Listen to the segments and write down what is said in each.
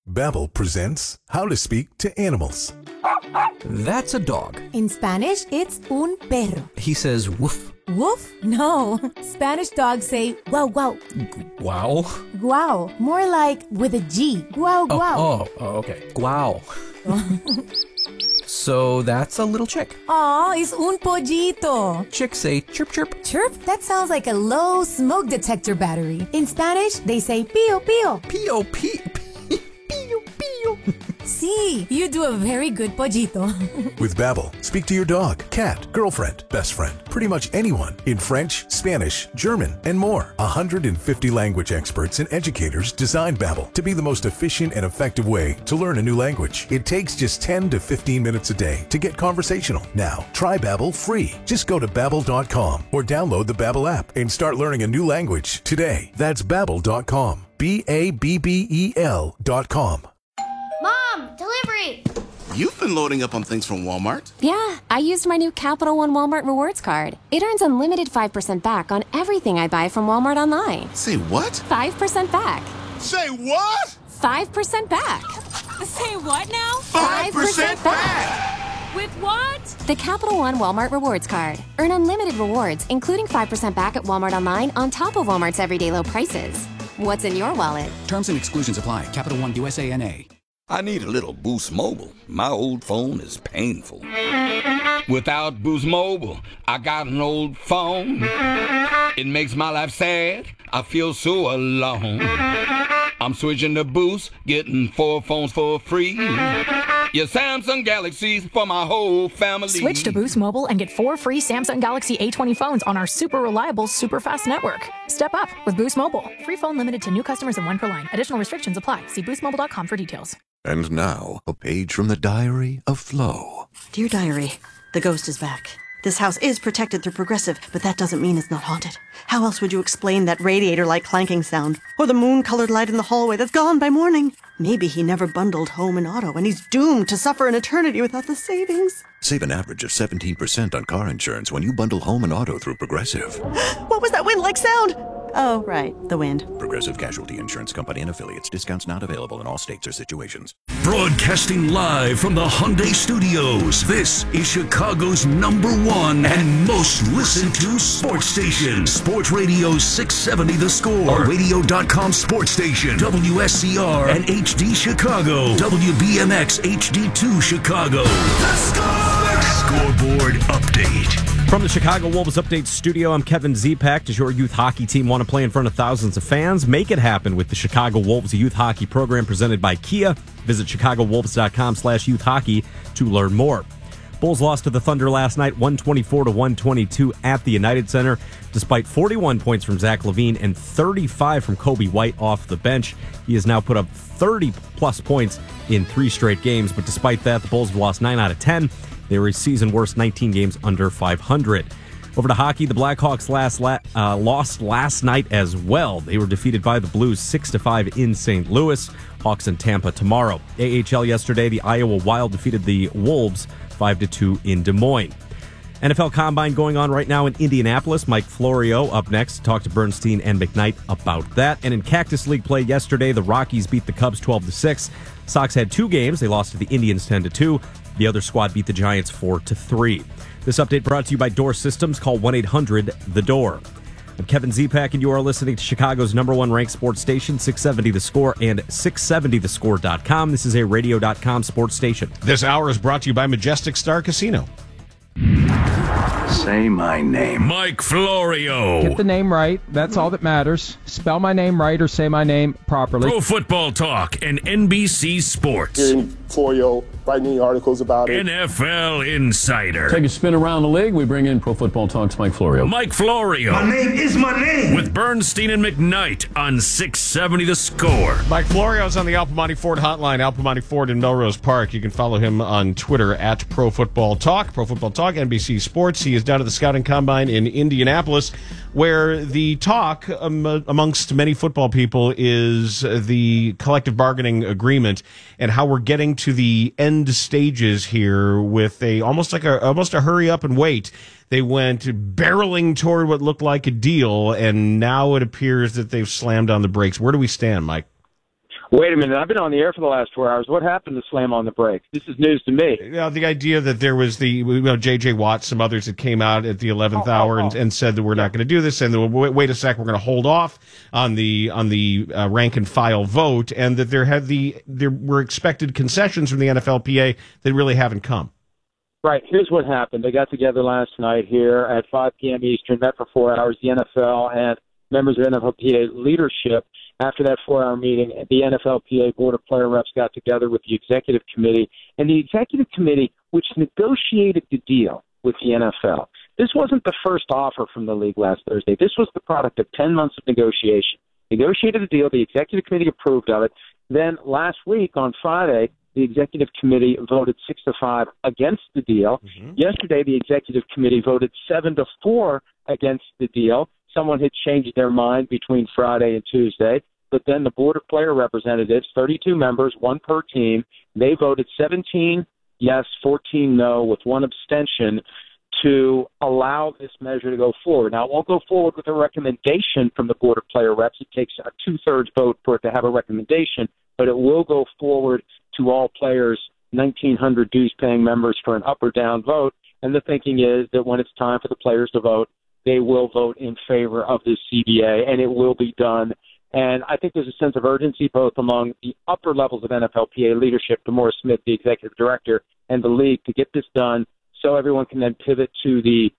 Babbel presents How to Speak to Animals. That's a dog. In Spanish, it's un perro. He says woof. Woof? No. Spanish dogs say wow, wow. Wow. Guau. More like with a G. Guau, guau. Oh, okay. Wow. So that's a little chick. Aw, it's un pollito. Chicks say chirp, chirp. Chirp? That sounds like a low smoke detector battery. In Spanish, they say pío, pío. Pio, pio, pio, pio. See, you do a very good pollito. With Babbel, speak to your dog, cat, girlfriend, best friend, pretty much anyone in French, Spanish, German, and more. 150 language experts and educators designed Babbel to be the most efficient and effective way to learn a new language. It takes just 10 to 15 minutes a day to get conversational. Now, try Babbel free. Just go to Babbel.com or download the Babbel app and start learning a new language today. That's Babbel.com. Babbel.com. Mom, delivery! You've been loading up on things from Walmart. Yeah, I used my new Capital One Walmart Rewards card. It earns unlimited 5% back on everything I buy from Walmart online. Say what? 5% back. Say what? 5% back. Say what now? 5% back! With what? The Capital One Walmart Rewards card. Earn unlimited rewards, including 5% back at Walmart online on top of Walmart's everyday low prices. What's in your wallet? Terms and exclusions apply. Capital One USA NA. I need a little Boost Mobile. My old phone is painful. Without Boost Mobile, I got an old phone. It makes my life sad. I feel so alone. I'm switching to Boost, getting 4 phones for free. Your Samsung Galaxies for my whole family. Switch to Boost Mobile and get 4 free Samsung Galaxy A20 phones on our super reliable, super fast network. Step up with Boost Mobile. Free phone limited to new customers and 1 per line. Additional restrictions apply. See boostmobile.com for details. And now, a page from the diary of Flo. Dear Diary, the ghost is back. This house is protected through Progressive, but that doesn't mean it's not haunted. How else would you explain that radiator-like clanking sound? Or the moon-colored light in the hallway that's gone by morning? Maybe he never bundled home and auto, and he's doomed to suffer an eternity without the savings. Save an average of 17% on car insurance when you bundle home and auto through Progressive. What was that wind-like sound? Oh, right, the wind. Progressive Casualty Insurance Company and Affiliates. Discounts not available in all states or situations. Broadcasting live from the Hyundai Studios, this is Chicago's #1 and most listened to sports station. Sports Radio 670 The Score. A Radio.com sports station. WSCR and HD Chicago. WBMX HD2 Chicago. The Score! Scoreboard update. From the Chicago Wolves Update Studio, I'm Kevin Zipak. Does your youth hockey team want to play in front of thousands of fans? Make it happen with the Chicago Wolves Youth Hockey Program presented by Kia. Visit ChicagoWolves.com/youth hockey to learn more. Bulls lost to the Thunder last night, 124-122 at the United Center. Despite 41 points from Zach LaVine and 35 from Kobe White off the bench, he has now put up 30-plus points in 3 straight games. But despite that, the Bulls have lost 9 out of 10. They were a season-worst 19 games under 500. Over to hockey, the Blackhawks lost last night as well. They were defeated by the Blues 6-5 in St. Louis. Hawks and Tampa tomorrow. AHL yesterday, the Iowa Wild defeated the Wolves 5-2 in Des Moines. NFL Combine going on right now in Indianapolis. Mike Florio up next to talk to Bernstein and McKnight about that. And in Cactus League play yesterday, the Rockies beat the Cubs 12-6. Sox had 2 games. They lost to the Indians 10-2. The other squad beat the Giants 4-3. This update brought to you by Door Systems. Call 1-800-THE-DOOR. I'm Kevin Zipak, and you are listening to Chicago's #1 ranked sports station, 670 The Score and 670thescore.com. This is a radio.com sports station. This hour is brought to you by Majestic Star Casino. Say my name. Mike Florio. Get the name right. That's all that matters. Spell my name right or say my name properly. Pro Football Talk and NBC Sports. Hearing Florio writing articles about it. NFL Insider. Take a spin around the league. We bring in Pro Football Talk's Mike Florio. Mike Florio. My name is my name. With Bernstein and McKnight on 670 The Score. Mike Florio's on the Al Piemonte Ford hotline. Al Piemonte Ford in Melrose Park. You can follow him on Twitter at Pro Football Talk. Pro Football Talk, NBC Sports. He is down at the Scouting Combine in Indianapolis, where the talk amongst many football people is the collective bargaining agreement and how we're getting to the end stages here with almost a hurry up and wait. They went barreling toward what looked like a deal, and now it appears that they've slammed on the brakes. Where do we stand, Mike? Wait a minute. I've been on the air for the last 4 hours. What happened to slam on the brakes? This is news to me. The idea that there was J.J. Watt, some others that came out at the 11th hour and said that we're not going to do this, and wait a sec, we're going to hold off on the rank and file vote, and that there were expected concessions from the NFLPA that really haven't come. Right. Here's what happened. They got together last night here at 5 p.m. Eastern, met for 4 hours, the NFL and members of NFLPA leadership. After that 4-hour meeting, the NFLPA Board of Player Reps got together with the Executive Committee, and the Executive Committee, which negotiated the deal with the NFL. This wasn't the first offer from the league last Thursday. This was the product of 10 months of negotiation. Negotiated the deal. The Executive Committee approved of it. Then last week on Friday, the Executive Committee voted 6-5 against the deal. Mm-hmm. Yesterday, the Executive Committee voted 7-4 against the deal. Someone had changed their mind between Friday and Tuesday, but then the Board of Player Representatives, 32 members, one per team, they voted 17 yes, 14 no, with one abstention to allow this measure to go forward. Now, it won't go forward with a recommendation from the Board of Player Reps. It takes a two-thirds vote for it to have a recommendation, but it will go forward to all players, 1,900 dues-paying members, for an up or down vote. And the thinking is that when it's time for the players to vote, they will vote in favor of this CBA, and it will be done. And I think there's a sense of urgency both among the upper levels of NFLPA leadership, DeMaurice Smith, the executive director, and the league to get this done so everyone can then pivot to the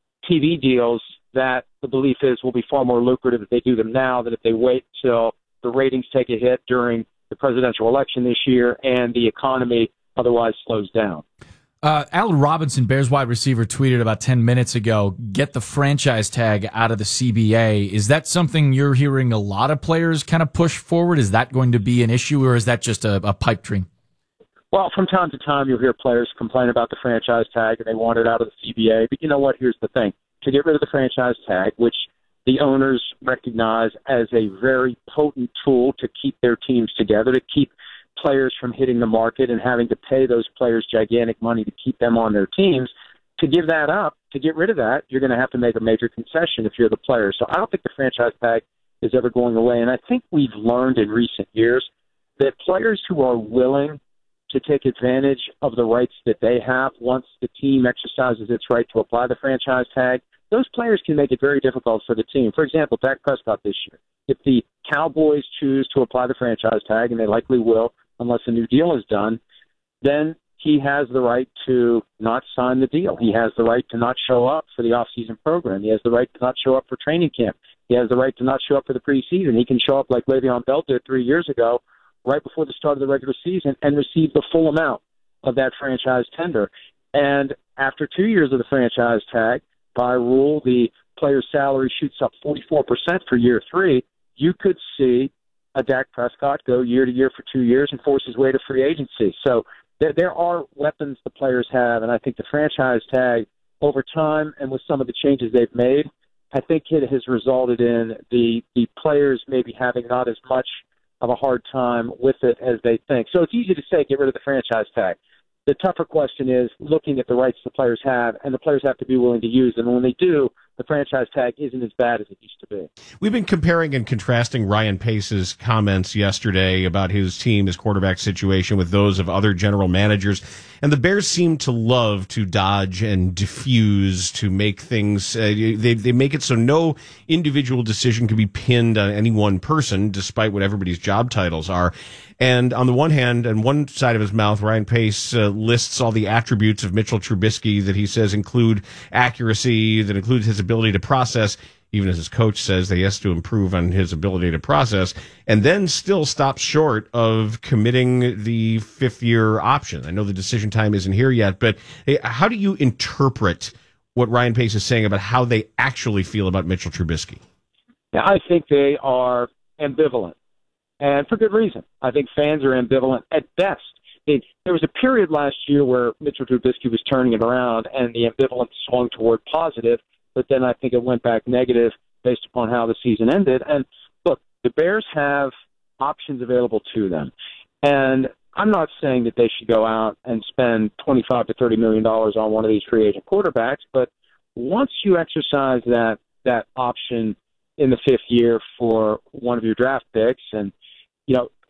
TV deals that the belief is will be far more lucrative if they do them now than if they wait till the ratings take a hit during the presidential election this year and the economy otherwise slows down. Allen Robinson, Bears wide receiver, tweeted about 10 minutes ago, get the franchise tag out of the CBA. Is that something you're hearing a lot of players kind of push forward? Is that going to be an issue, or is that just a pipe dream? Well, from time to time, you'll hear players complain about the franchise tag, and they want it out of the CBA. But you know what? Here's the thing. To get rid of the franchise tag, which the owners recognize as a very potent tool to keep their teams together, to keep players from hitting the market and having to pay those players gigantic money to keep them on their teams, to give that up, to get rid of that, you're going to have to make a major concession if you're the player. So I don't think the franchise tag is ever going away. And I think we've learned in recent years that players who are willing to take advantage of the rights that they have once the team exercises its right to apply the franchise tag, those players can make it very difficult for the team. For example, Dak Prescott this year. If the Cowboys choose to apply the franchise tag, and they likely will unless a new deal is done, then he has the right to not sign the deal. He has the right to not show up for the off-season program. He has the right to not show up for training camp. He has the right to not show up for the preseason. He can show up like Le'Veon Bell did 3 years ago, right before the start of the regular season, and receive the full amount of that franchise tender. And after 2 years of the franchise tag, by rule, the player's salary shoots up 44% for year 3. You could see a Dak Prescott go year to year for 2 years and force his way to free agency. So there are weapons the players have, and I think the franchise tag over time and with some of the changes they've made, I think it has resulted in the players maybe having not as much of a hard time with it as they think. So it's easy to say get rid of the franchise tag. The tougher question is looking at the rights the players have, and the players have to be willing to use them. And when they do, the franchise tag isn't as bad as it used to be. We've been comparing and contrasting Ryan Pace's comments yesterday about his team, his quarterback situation, with those of other general managers. And the Bears seem to love to dodge and diffuse, to make things, they make it so no individual decision can be pinned on any one person, despite what everybody's job titles are. And on the one hand, on one side of his mouth, Ryan Pace lists all the attributes of Mitchell Trubisky that he says include accuracy, that includes his ability to process, even as his coach says that he has to improve on his ability to process, and then still stops short of committing the fifth-year option. I know the decision time isn't here yet, but how do you interpret what Ryan Pace is saying about how they actually feel about Mitchell Trubisky? Yeah, I think they are ambivalent, and for good reason. I think fans are ambivalent at best. There was a period last year where Mitchell Trubisky was turning it around, and the ambivalence swung toward positive, but then I think it went back negative based upon how the season ended. And look, the Bears have options available to them. And I'm not saying that they should go out and spend $25 to $30 million on one of these free agent quarterbacks, but once you exercise that option in the fifth year for one of your draft picks, and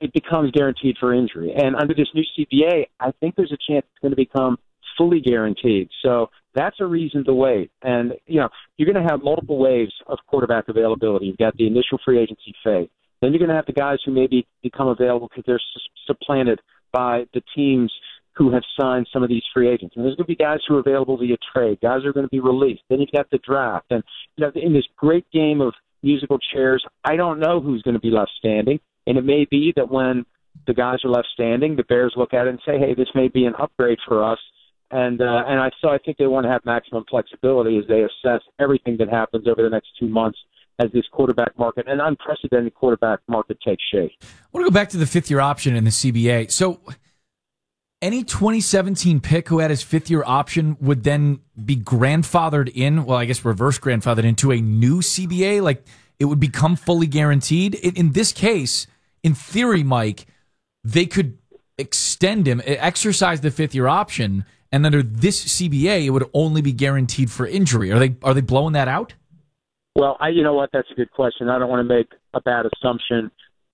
it becomes guaranteed for injury. And under this new CBA, I think there's a chance it's going to become fully guaranteed. So that's a reason to wait. And, you're going to have multiple waves of quarterback availability. You've got the initial free agency phase. Then you're going to have the guys who maybe become available because they're supplanted by the teams who have signed some of these free agents. And there's going to be guys who are available via trade. Guys are going to be released. Then you've got the draft. And, in this great game of musical chairs, I don't know who's going to be left standing. And it may be that when the guys are left standing, the Bears look at it and say, hey, this may be an upgrade for us. And I think they want to have maximum flexibility as they assess everything that happens over the next 2 months as this quarterback market, an unprecedented quarterback market, takes shape. I want to go back to the fifth-year option in the CBA. So any 2017 pick who had his fifth-year option would then be grandfathered in, well, I guess reverse grandfathered into a new CBA? Like, it would become fully guaranteed? In this case, in theory, Mike, they could extend him, exercise the fifth-year option, and under this CBA, it would only be guaranteed for injury. Are they blowing that out? Well, you know what? That's a good question. I don't want to make a bad assumption.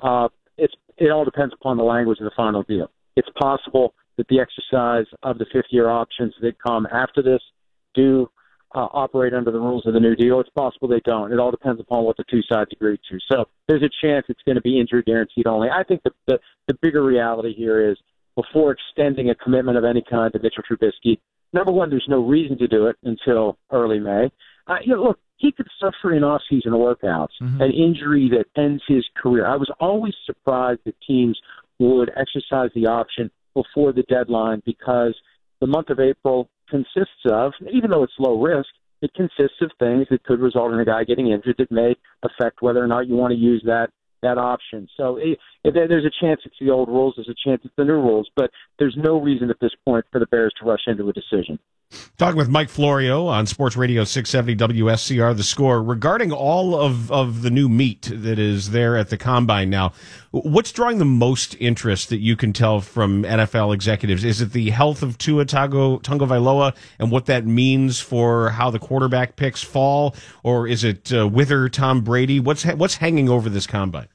It all depends upon the language of the final deal. It's possible that the exercise of the fifth-year options that come after this do operate under the rules of the new deal. It's possible they don't. It all depends upon what the two sides agree to. So there's a chance it's going to be injury guaranteed only. I think the bigger reality here is, before extending a commitment of any kind to Mitchell Trubisky, number one, there's no reason to do it until early May. Look, he could suffer in off-season workouts, an injury that ends his career. I was always surprised that teams would exercise the option before the deadline, because the month of April consists of, even though it's low risk, it consists of things that could result in a guy getting injured that may affect whether or not you want to use that option. So there's a chance it's the old rules, there's a chance it's the new rules, but there's no reason at this point for the Bears to rush into a decision. Talking with Mike Florio on Sports Radio 670 WSCR, The Score, regarding all of the new meat that is there at the Combine now. What's drawing the most interest that you can tell from NFL executives? Is it the health of Tua Tagovailoa and what that means for how the quarterback picks fall, or is it wither Tom Brady? What's hanging over this Combine?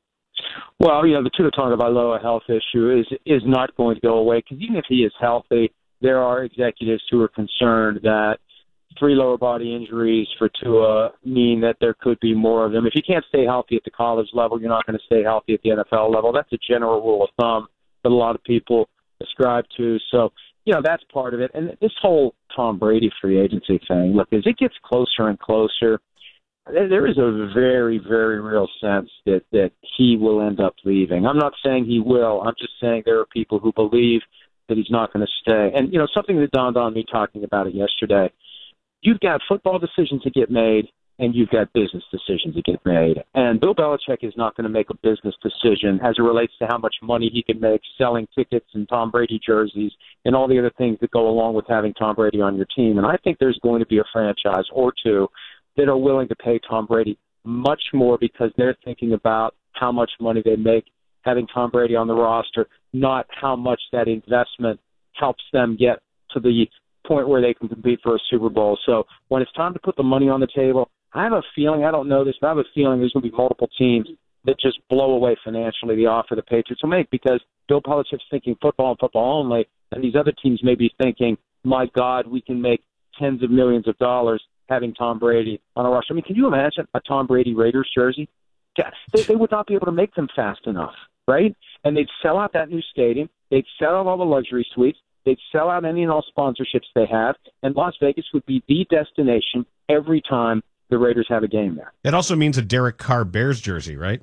Well, the Tua Tagovailoa health issue is not going to go away, because even if he is healthy, there are executives who are concerned that 3 lower body injuries for Tua mean that there could be more of them. If you can't stay healthy at the college level, you're not going to stay healthy at the NFL level. That's a general rule of thumb that a lot of people ascribe to. So, that's part of it. And this whole Tom Brady free agency thing, look, as it gets closer and closer, there is a very, very real sense that he will end up leaving. I'm not saying he will. I'm just saying there are people who believe that he's not going to stay. And, something that dawned on me talking about it yesterday, you've got football decisions to get made, and you've got business decisions to get made. And Bill Belichick is not going to make a business decision as it relates to how much money he can make selling tickets and Tom Brady jerseys and all the other things that go along with having Tom Brady on your team. And I think there's going to be a franchise or two that are willing to pay Tom Brady much more, because they're thinking about how much money they make having Tom Brady on the roster, not how much that investment helps them get to the point where they can compete for a Super Bowl. So when it's time to put the money on the table, I have a feeling, I don't know this, but I have a feeling there's going to be multiple teams that just blow away financially the offer the Patriots will make, because Bill Belichick's thinking football and football only, and these other teams may be thinking, my God, we can make tens of millions of dollars having Tom Brady on a roster. I mean, can you imagine a Tom Brady Raiders jersey? They would not be able to make them fast enough, right? And they'd sell out that new stadium. They'd sell out all the luxury suites. They'd sell out any and all sponsorships they have. And Las Vegas would be the destination every time the Raiders have a game there. That also means a Derek Carr Bears jersey, right?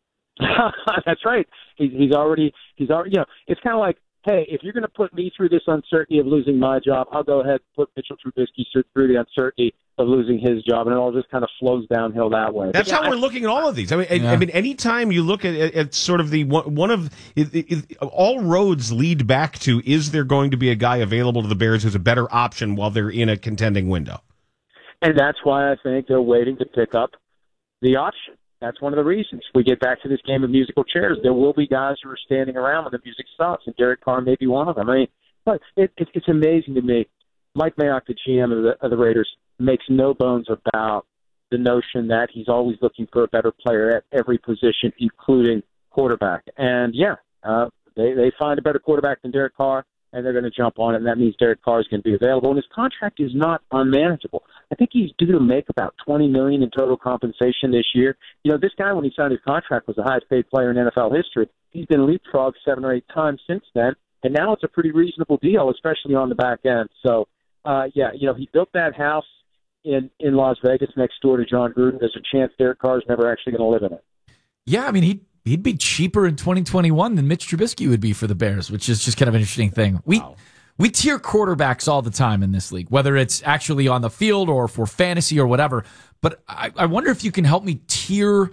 That's right. He's already, it's kind of like, hey, if you're going to put me through this uncertainty of losing my job, I'll go ahead and put Mitchell Trubisky through the uncertainty of losing his job, and it all just kind of flows downhill that way. That's how we're looking at all of these. I mean, anytime you look at sort of the one of all roads lead back to, is there going to be a guy available to the Bears who's a better option while they're in a contending window? And that's why I think they're waiting to pick up the option. That's one of the reasons. We get back to this game of musical chairs. There will be guys who are standing around when the music stops, and Derek Carr may be one of them. I mean, but it's amazing to me. Mike Mayock, the GM of the Raiders, makes no bones about the notion that he's always looking for a better player at every position, including quarterback. And, they find a better quarterback than Derek Carr, and they're going to jump on it, and that means Derek Carr is going to be available. And his contract is not unmanageable. I think he's due to make about $20 million in total compensation this year. This guy, when he signed his contract, was the highest-paid player in NFL history. He's been leapfrogged 7 or 8 times since then, and now it's a pretty reasonable deal, especially on the back end. So, he built that house in Las Vegas next door to John Gruden. There's a chance Derek Carr is never actually going to live in it. Yeah, I mean, he'd be cheaper in 2021 than Mitch Trubisky would be for the Bears, which is just kind of an interesting thing. We tier quarterbacks all the time in this league, whether it's actually on the field or for fantasy or whatever. But I wonder if you can help me tier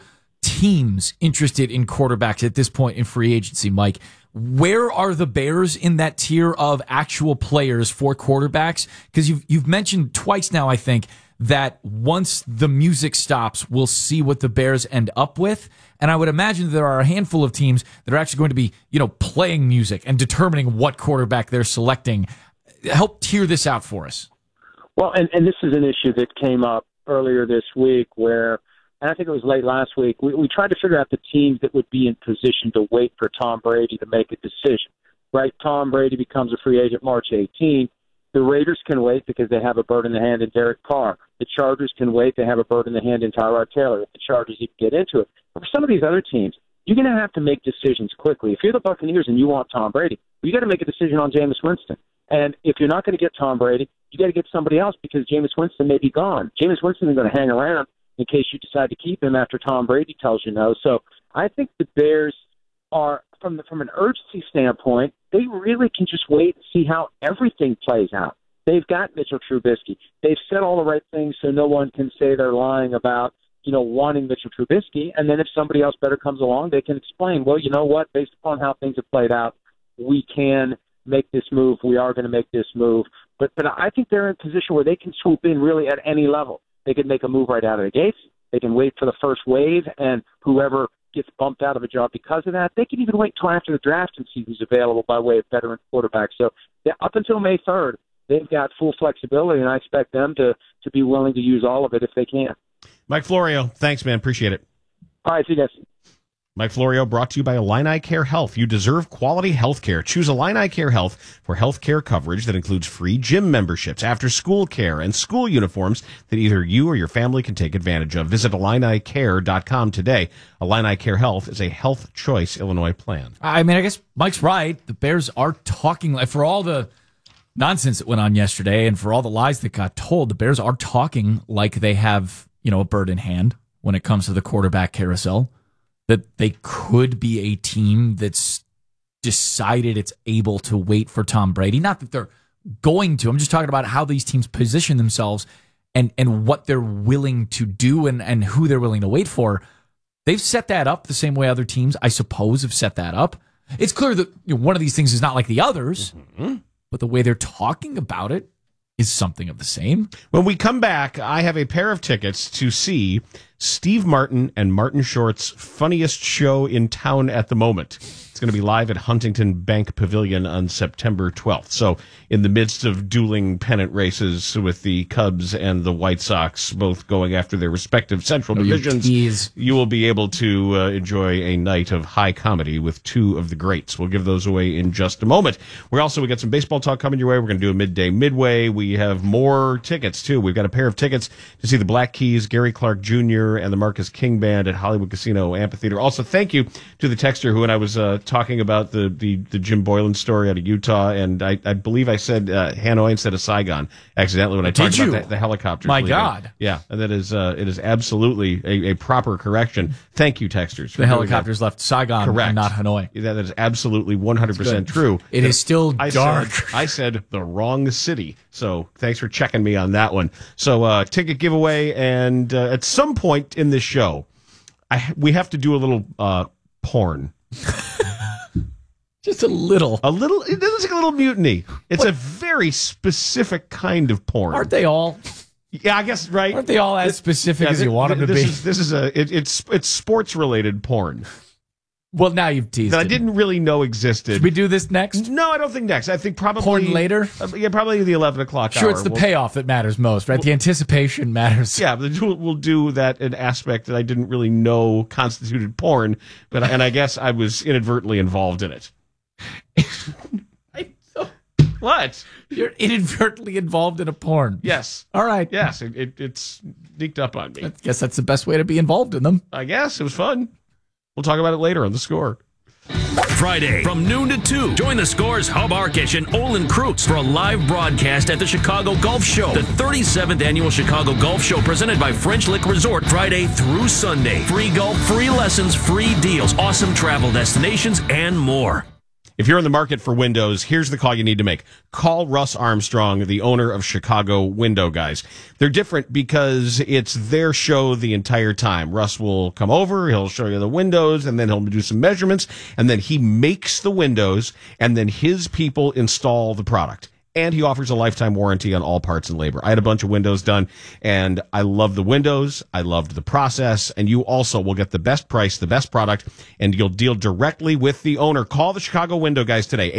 teams interested in quarterbacks at this point in free agency, Mike. Where are the Bears in that tier of actual players for quarterbacks? Because you've mentioned twice now, I think, that once the music stops, we'll see what the Bears end up with. And I would imagine there are a handful of teams that are actually going to be, playing music and determining what quarterback they're selecting. Help tier this out for us. Well, and this is an issue that came up earlier this week where, and I think it was late last week, we tried to figure out the teams that would be in position to wait for Tom Brady to make a decision, right? Tom Brady becomes a free agent March 18th. The Raiders can wait because they have a bird in the hand in Derek Carr. The Chargers can wait. They have a bird in the hand in Tyrod Taylor. If the Chargers even get into it. But for some of these other teams, you're going to have to make decisions quickly. If you're the Buccaneers and you want Tom Brady, you got to make a decision on Jameis Winston. And if you're not going to get Tom Brady, you got to get somebody else because Jameis Winston may be gone. Jameis Winston is going to hang around in case you decide to keep him after Tom Brady tells you no. So I think the Bears are, from an urgency standpoint, they really can just wait and see how everything plays out. They've got Mitchell Trubisky. They've said all the right things so no one can say they're lying about, wanting Mitchell Trubisky. And then if somebody else better comes along, they can explain, well, you know what, based upon how things have played out, we can make this move. We are going to make this move. But I think they're in a position where they can swoop in really at any level. They can make a move right out of the gates. They can wait for the first wave, and whoever gets bumped out of a job because of that, they can even wait until after the draft and see who's available by way of veteran quarterbacks. So up until May 3rd, they've got full flexibility, and I expect them to be willing to use all of it if they can. Mike Florio, thanks, man. Appreciate it. All right, see you guys. Mike Florio brought to you by Illini Care Health. You deserve quality health care. Choose Illini Care Health for health care coverage that includes free gym memberships, after-school care, and school uniforms that either you or your family can take advantage of. Visit IlliniCare.com today. Illini Care Health is a Health Choice Illinois plan. I mean, I guess Mike's right. The Bears are talking, like, for all the nonsense that went on yesterday and for all the lies that got told, the Bears are talking like they have, a bird in hand when it comes to the quarterback carousel. That they could be a team that's decided it's able to wait for Tom Brady. Not that they're going to. I'm just talking about how these teams position themselves and what they're willing to do and who they're willing to wait for. They've set that up the same way other teams, I suppose, have set that up. It's clear that one of these things is not like the others, but the way they're talking about it is something of the same. When we come back, I have a pair of tickets to see Steve Martin and Martin Short's funniest show in town at the moment. It's going to be live at Huntington Bank Pavilion on September 12th. So in the midst of dueling pennant races with the Cubs and the White Sox, both going after their respective central divisions, you will be able to enjoy a night of high comedy with two of the greats. We'll give those away in just a moment. We got some baseball talk coming your way. We're going to do a midday midway. We have more tickets, too. We've got a pair of tickets to see the Black Keys, Gary Clark Jr., and the Marcus King Band at Hollywood Casino Amphitheater. Also, thank you to the texter who, when I was talking about the Jim Boylan story out of Utah, and I believe I said Hanoi instead of Saigon accidentally when I talked about the helicopters. My leaving. God. Yeah, and that is it is absolutely a proper correction. Thank you, texters. The helicopters left Saigon. Correct. And not Hanoi. That is absolutely 100% true. It is still dark. I said the wrong city. So thanks for checking me on that one. So ticket giveaway, and at some point in this show, we have to do a little porn. Just a little. It looks like a little mutiny. It's a very specific kind of porn. Aren't they all? Yeah, I guess, right? Aren't they all as specific as you want them to be? It's sports related porn. Well, now you've teased that it. I didn't really know existed. Should we do this next? No, I don't think next. I think probably porn later. Probably the 11 o'clock hour. Sure, it's the payoff that matters most, right? The anticipation matters. Yeah, but we'll do that an aspect that I didn't really know constituted porn, and I guess I was inadvertently involved in it. What? You're inadvertently involved in a porn. Yes. All right. Yes, it's sneaked up on me. I guess that's the best way to be involved in them. I guess it was fun. We'll talk about it later on The Score. Friday from noon to 2. Join the Score's Hub Arkish and Olin Krutz for a live broadcast at the Chicago Golf Show. The 37th annual Chicago Golf Show presented by French Lick Resort, Friday through Sunday. Free golf, free lessons, free deals, awesome travel destinations, and more. If you're in the market for windows, here's the call you need to make. Call Russ Armstrong, the owner of Chicago Window Guys. They're different because it's their show the entire time. Russ will come over, he'll show you the windows, and then he'll do some measurements, and then he makes the windows, and then his people install the product. And he offers a lifetime warranty on all parts and labor. I had a bunch of windows done, and I love the windows. I loved the process. And you also will get the best price, the best product, and you'll deal directly with the owner. Call the Chicago Window Guys today,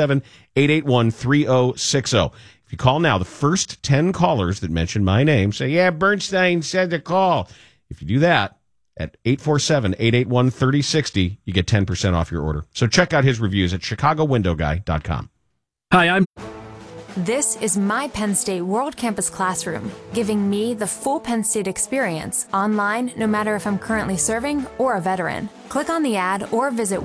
847-881-3060. If you call now, the first 10 callers that mention my name say, yeah, Bernstein said to call. If you do that, at 847-881-3060, you get 10% off your order. So check out his reviews at chicagowindowguy.com. Hi, I'm... This is my Penn State World Campus Classroom, giving me the full Penn State experience online, no matter if I'm currently serving or a veteran. Click on the ad or visit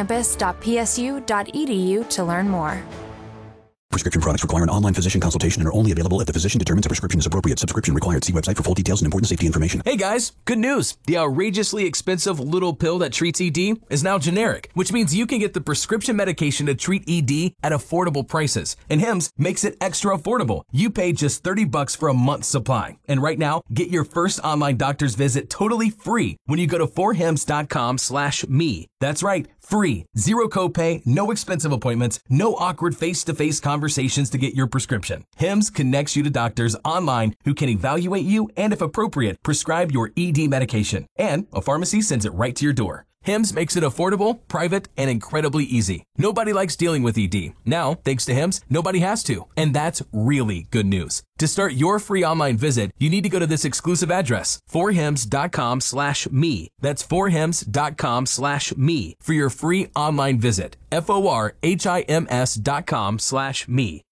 worldcampus.psu.edu to learn more. Prescription products require an online physician consultation and are only available if the physician determines a prescription is appropriate. Subscription required. See website for full details and important safety information. Hey guys, good news. The outrageously expensive little pill that treats ED is now generic, which means you can get the prescription medication to treat ED at affordable prices. And Hims makes it extra affordable. You pay just $30 for a month's supply. And right now, get your first online doctor's visit totally free when you go to forhims.com/me. That's right, free. Zero copay, no expensive appointments, no awkward face-to-face conversations to get your prescription. Hims connects you to doctors online who can evaluate you and, if appropriate, prescribe your ED medication. And a pharmacy sends it right to your door. Hims makes it affordable, private, and incredibly easy. Nobody likes dealing with ED. Now, thanks to Hims, nobody has to. And that's really good news. To start your free online visit, you need to go to this exclusive address, forhims.com/me. That's forhims.com/me for your free online visit. forhims.com/me.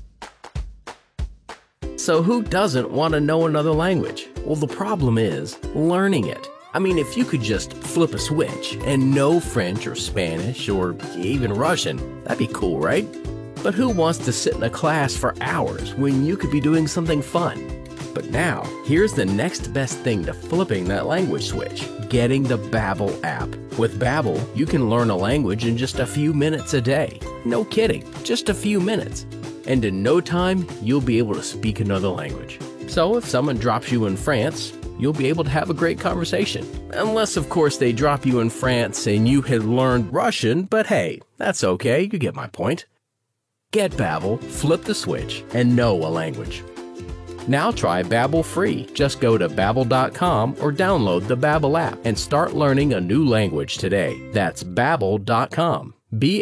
So who doesn't want to know another language? Well, the problem is learning it. I mean, if you could just flip a switch and know French or Spanish or even Russian, that'd be cool, right? But who wants to sit in a class for hours when you could be doing something fun? But now, here's the next best thing to flipping that language switch, getting the Babbel app. With Babbel, you can learn a language in just a few minutes a day. No kidding, just a few minutes. And in no time, you'll be able to speak another language. So if someone drops you in France, you'll be able to have a great conversation. Unless, of course, they drop you in France and you had learned Russian, but hey, that's okay, you get my point. Get Babbel, flip the switch, and know a language. Now try Babbel free. Just go to Babbel.com or download the Babbel app and start learning a new language today. That's Babbel.com.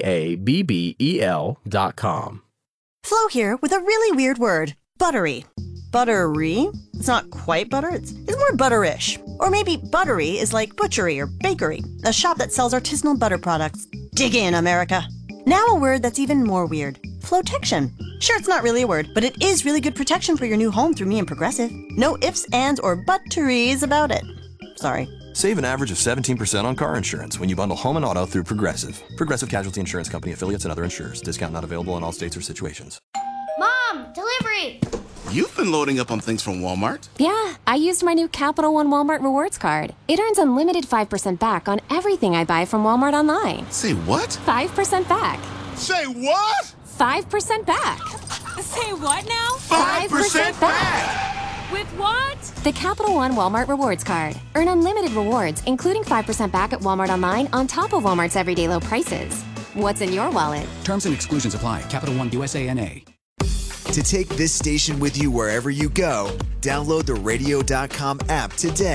Babbel.com. Flo here with a really weird word. Buttery. Buttery? It's not quite butter, it's more butterish. Or maybe buttery is like butchery or bakery, a shop that sells artisanal butter products. Dig in, America. Now a word that's even more weird. Flotection. Sure, it's not really a word, but it is really good protection for your new home through me and Progressive. No ifs, ands, or butteries about it. Sorry. Save an average of 17% on car insurance when you bundle home and auto through Progressive. Progressive Casualty Insurance Company, affiliates, and other insurers. Discount not available in all states or situations. Mom, delivery! You've been loading up on things from Walmart. Yeah, I used my new Capital One Walmart Rewards card. It earns unlimited 5% back on everything I buy from Walmart online. Say what? 5% back. Say what? 5% back. Say what now? 5% back! With what? The Capital One Walmart Rewards card. Earn unlimited rewards, including 5% back at Walmart online on top of Walmart's everyday low prices. What's in your wallet? Terms and exclusions apply. Capital One USA NA. To take this station with you wherever you go, download the radio.com app today.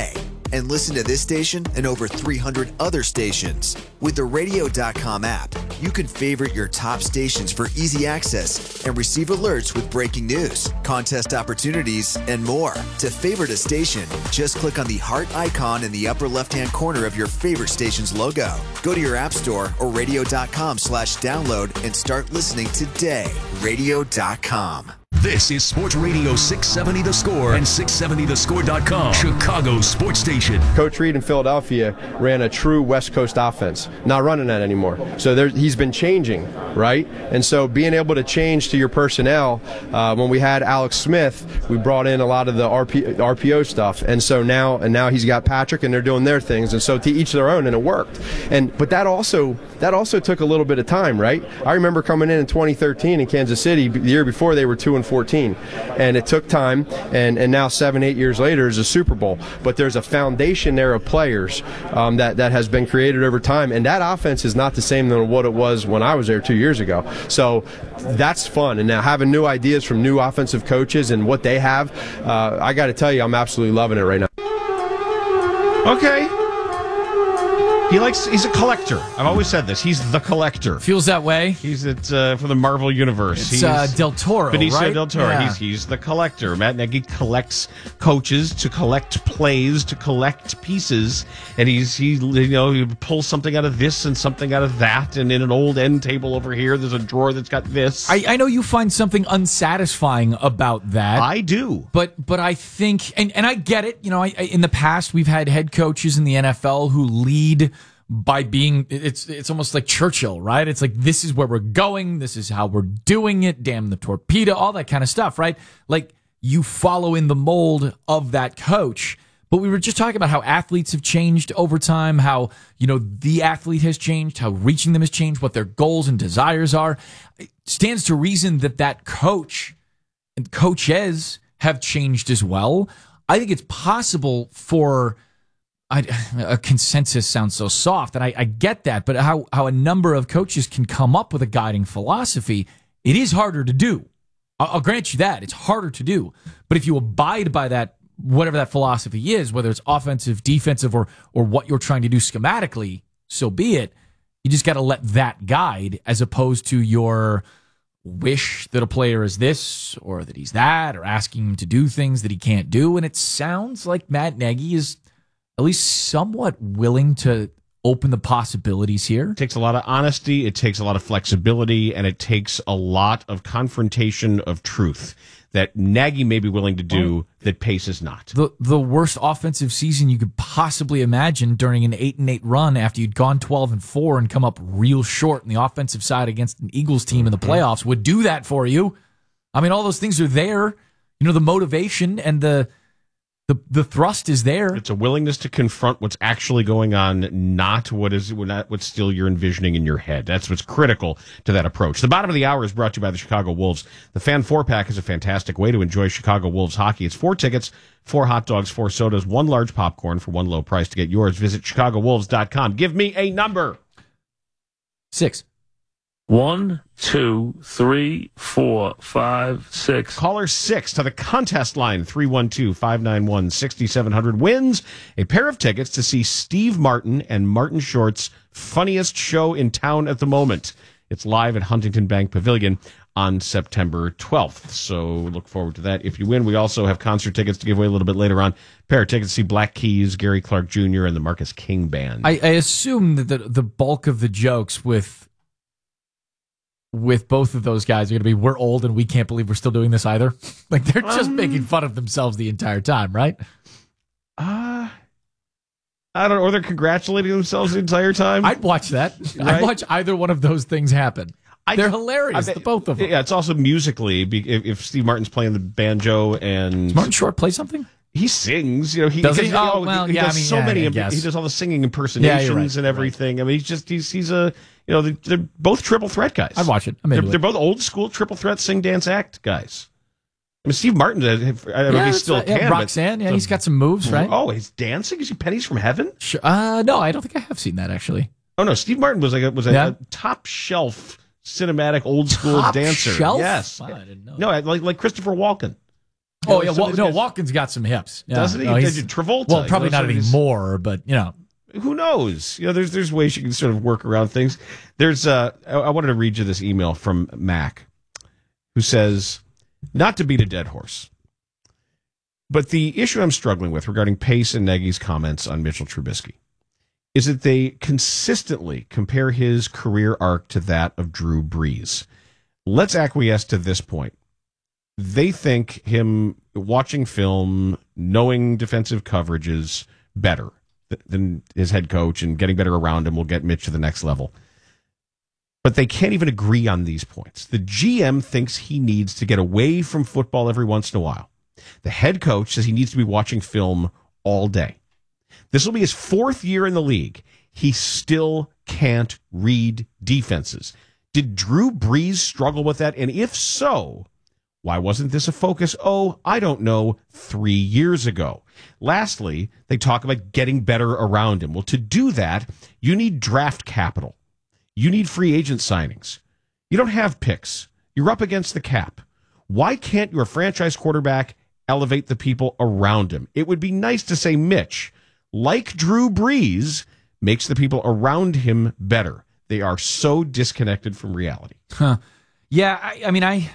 and listen to this station and over 300 other stations. With the Radio.com app, you can favorite your top stations for easy access and receive alerts with breaking news, contest opportunities, and more. To favorite a station, just click on the heart icon in the upper left-hand corner of your favorite station's logo. Go to your app store or radio.com/download and start listening today. Radio.com. This is Sports Radio 670 The Score and 670thescore.com, Chicago's sports station. Coach Reed in Philadelphia ran a true West Coast offense. Not running that anymore. So he's been changing, right? And so being able to change to your personnel, when we had Alex Smith, we brought in a lot of the RPO stuff. And so now he's got Patrick, and they're doing their things. And so to each their own, and it worked. But that also took a little bit of time, right? I remember coming in 2013 in Kansas City. The year before, they were 2-14, and it took time, and now 7-8 years later is a Super Bowl. But there's a foundation there of players that has been created over time, and that offense is not the same than what it was when I was there 2 years ago. So that's fun, and now having new ideas from new offensive coaches and what they have, I got to tell you, I'm absolutely loving it right now. Okay. He's a collector. I've always said this. He's the collector. Feels that way. He's for the Marvel Universe. It's Del Toro, Benicio right? Del Toro. Yeah. He's the collector. Matt Nagy collects coaches to collect plays, to collect pieces, and he pulls something out of this and something out of that, and in an old end table over here, there's a drawer that's got this. I know you find something unsatisfying about that. I do. But I think, and I get it, in the past, we've had head coaches in the NFL who lead by being, it's almost like Churchill, right? It's like, this is where we're going, this is how we're doing it, damn the torpedo, all that kind of stuff, right? Like, you follow in the mold of that coach. But we were just talking about how athletes have changed over time, how, the athlete has changed, how reaching them has changed, what their goals and desires are. It stands to reason that coach and coaches have changed as well. I think it's possible for a consensus sounds so soft, and I get that, but how a number of coaches can come up with a guiding philosophy, it is harder to do. I'll grant you that. It's harder to do. But if you abide by that, whatever that philosophy is, whether it's offensive, defensive, or what you're trying to do schematically, so be it. You just got to let that guide, as opposed to your wish that a player is this or that he's that, or asking him to do things that he can't do. And it sounds like Matt Nagy is at least somewhat willing to open the possibilities here. It takes a lot of honesty, it takes a lot of flexibility, and it takes a lot of confrontation of truth that Nagy may be willing to do that Pace is not. The worst offensive season you could possibly imagine during an 8-8 run after you'd gone 12-4 and come up real short in the offensive side against an Eagles team in the playoffs would do that for you. I mean, all those things are there. The motivation and the thrust is there. It's a willingness to confront what's actually going on, not what's still you're envisioning in your head. That's what's critical to that approach. The bottom of the hour is brought to you by the Chicago Wolves. The Fan 4-pack is a fantastic way to enjoy Chicago Wolves hockey. It's 4 tickets, 4 hot dogs, 4 sodas, 1 large popcorn for one low price. To get yours, visit ChicagoWolves.com. Give me a number. 6. 1, 2, 3, 4, 5, 6. Caller 6 to the contest line, 312-591-6700, wins a pair of tickets to see Steve Martin and Martin Short's funniest show in town at the moment. It's live at Huntington Bank Pavilion on September 12th. So look forward to that. If you win, we also have concert tickets to give away a little bit later on. A pair of tickets to see Black Keys, Gary Clark Jr., and the Marcus King Band. I assume that the bulk of the jokes with both of those guys are going to be, we're old and we can't believe we're still doing this either. Like, they're just making fun of themselves the entire time, right? I don't know. Or they're congratulating themselves the entire time. I'd watch that. Right? I'd watch either one of those things happen. They're hilarious, the both of them. Yeah, it's also musically, if Steve Martin's playing the banjo and... Does Martin Short play something? He sings, Does he? He does many. He does all the singing impersonations and everything. Right. I mean, he's a, they're both triple threat guys. I'd watch it. They're both old school triple threat sing, dance, act guys. I mean, Steve Martin, I don't know if he still can. Roxanne, he's got some moves, right? Oh, he's dancing? Is he Pennies from Heaven? Sure. No, I don't think I have seen that, actually. Oh, no, Steve Martin was a top shelf cinematic old school dancer. Shelf? Yes. Wow, I didn't know. No, like Christopher Walken. Oh, yeah. Walken's got some hips. Yeah. Doesn't he? Travolta. Well, probably not anymore, but, Who knows? There's ways you can sort of work around things. I wanted to read you this email from Mac, who says, not to beat a dead horse, but the issue I'm struggling with regarding Pace and Nagy's comments on Mitchell Trubisky is that they consistently compare his career arc to that of Drew Brees. Let's acquiesce to this point. They think him watching film, knowing defensive coverages better than his head coach, and getting better around him will get Mitch to the next level. But they can't even agree on these points. The GM thinks he needs to get away from football every once in a while. The head coach says he needs to be watching film all day. This will be his 4th year in the league. He still can't read defenses. Did Drew Brees struggle with that? And if so, why wasn't this a focus? Oh, I don't know, 3 years ago. Lastly, they talk about getting better around him. Well, to do that, you need draft capital. You need free agent signings. You don't have picks. You're up against the cap. Why can't your franchise quarterback elevate the people around him? It would be nice to say Mitch, like Drew Brees, makes the people around him better. They are so disconnected from reality. Huh. Yeah, I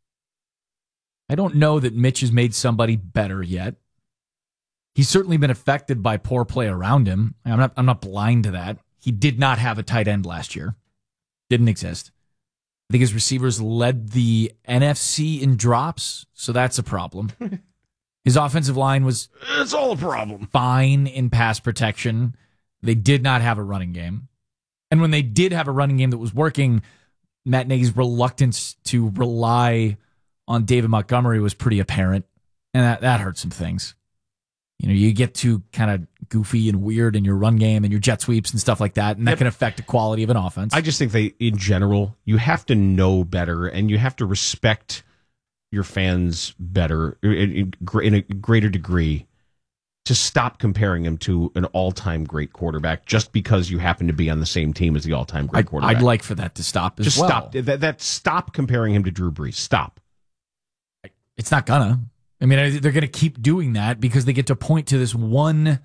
don't know that Mitch has made somebody better yet. He's certainly been affected by poor play around him. I'm not blind to that. He did not have a tight end last year. Didn't exist. I think his receivers led the NFC in drops, so that's a problem. His offensive line was... It's all a problem. Fine in pass protection. They did not have a running game. And when they did have a running game that was working, Matt Nagy's reluctance to rely on David Montgomery was pretty apparent, and that hurt some things. You get too kind of goofy and weird in your run game and your jet sweeps and stuff like that, and that can affect the quality of an offense. I just think in general, you have to know better, and you have to respect your fans better in a greater degree to stop comparing him to an all-time great quarterback just because you happen to be on the same team as the all-time great quarterback. I'd like for that to stop as well. Stop. Stop comparing him to Drew Brees. Stop. It's not gonna. They're going to keep doing that because they get to point to this one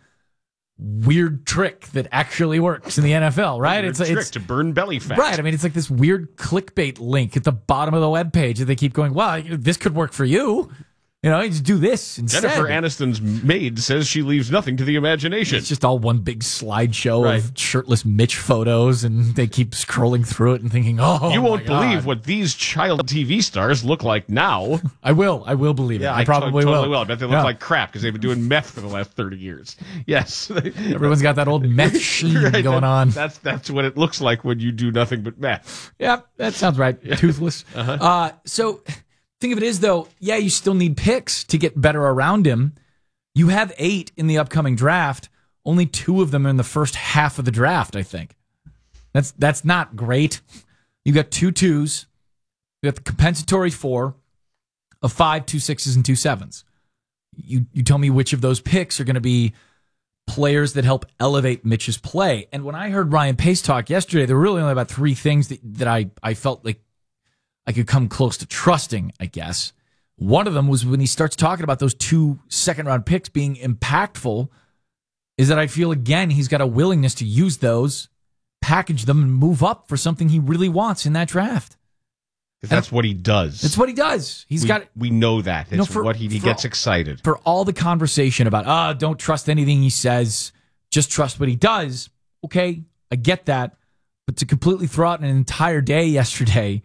weird trick that actually works in the NFL, right? It's to burn belly fat. Right. It's like this weird clickbait link at the bottom of the webpage that they keep going, well, this could work for you. You just do this instead. Jennifer Aniston's maid says she leaves nothing to the imagination. It's just all one big slideshow of shirtless Mitch photos, and they keep scrolling through it and thinking, oh, you won't believe what these child TV stars look like now. I will believe it. I probably totally will. I bet they look like crap because they've been doing meth for the last 30 years. Yes. Everyone's got that old meth sheen going on. That's what it looks like when you do nothing but meth. Yeah, that sounds right. Toothless. So... Thing of it is, though, you still need picks to get better around him. You have 8 in the upcoming draft. Only 2 of them are in the first half of the draft, I think. That's not great. You got 2 2s. You got the compensatory 4, a 5, 2 6s, and 2 7s. You tell me which of those picks are going to be players that help elevate Mitch's play. And when I heard Ryan Pace talk yesterday, there were really only about 3 things that I felt like I could come close to trusting, I guess. One of them was when he starts talking about those 2 second-round picks being impactful, is that I feel, again, he's got a willingness to use those, package them, and move up for something he really wants in that draft. That's what he does. That's what he does. We know that. It's what he gets excited. For all the conversation about, don't trust anything he says, just trust what he does. Okay, I get that. But to completely throw out an entire day yesterday...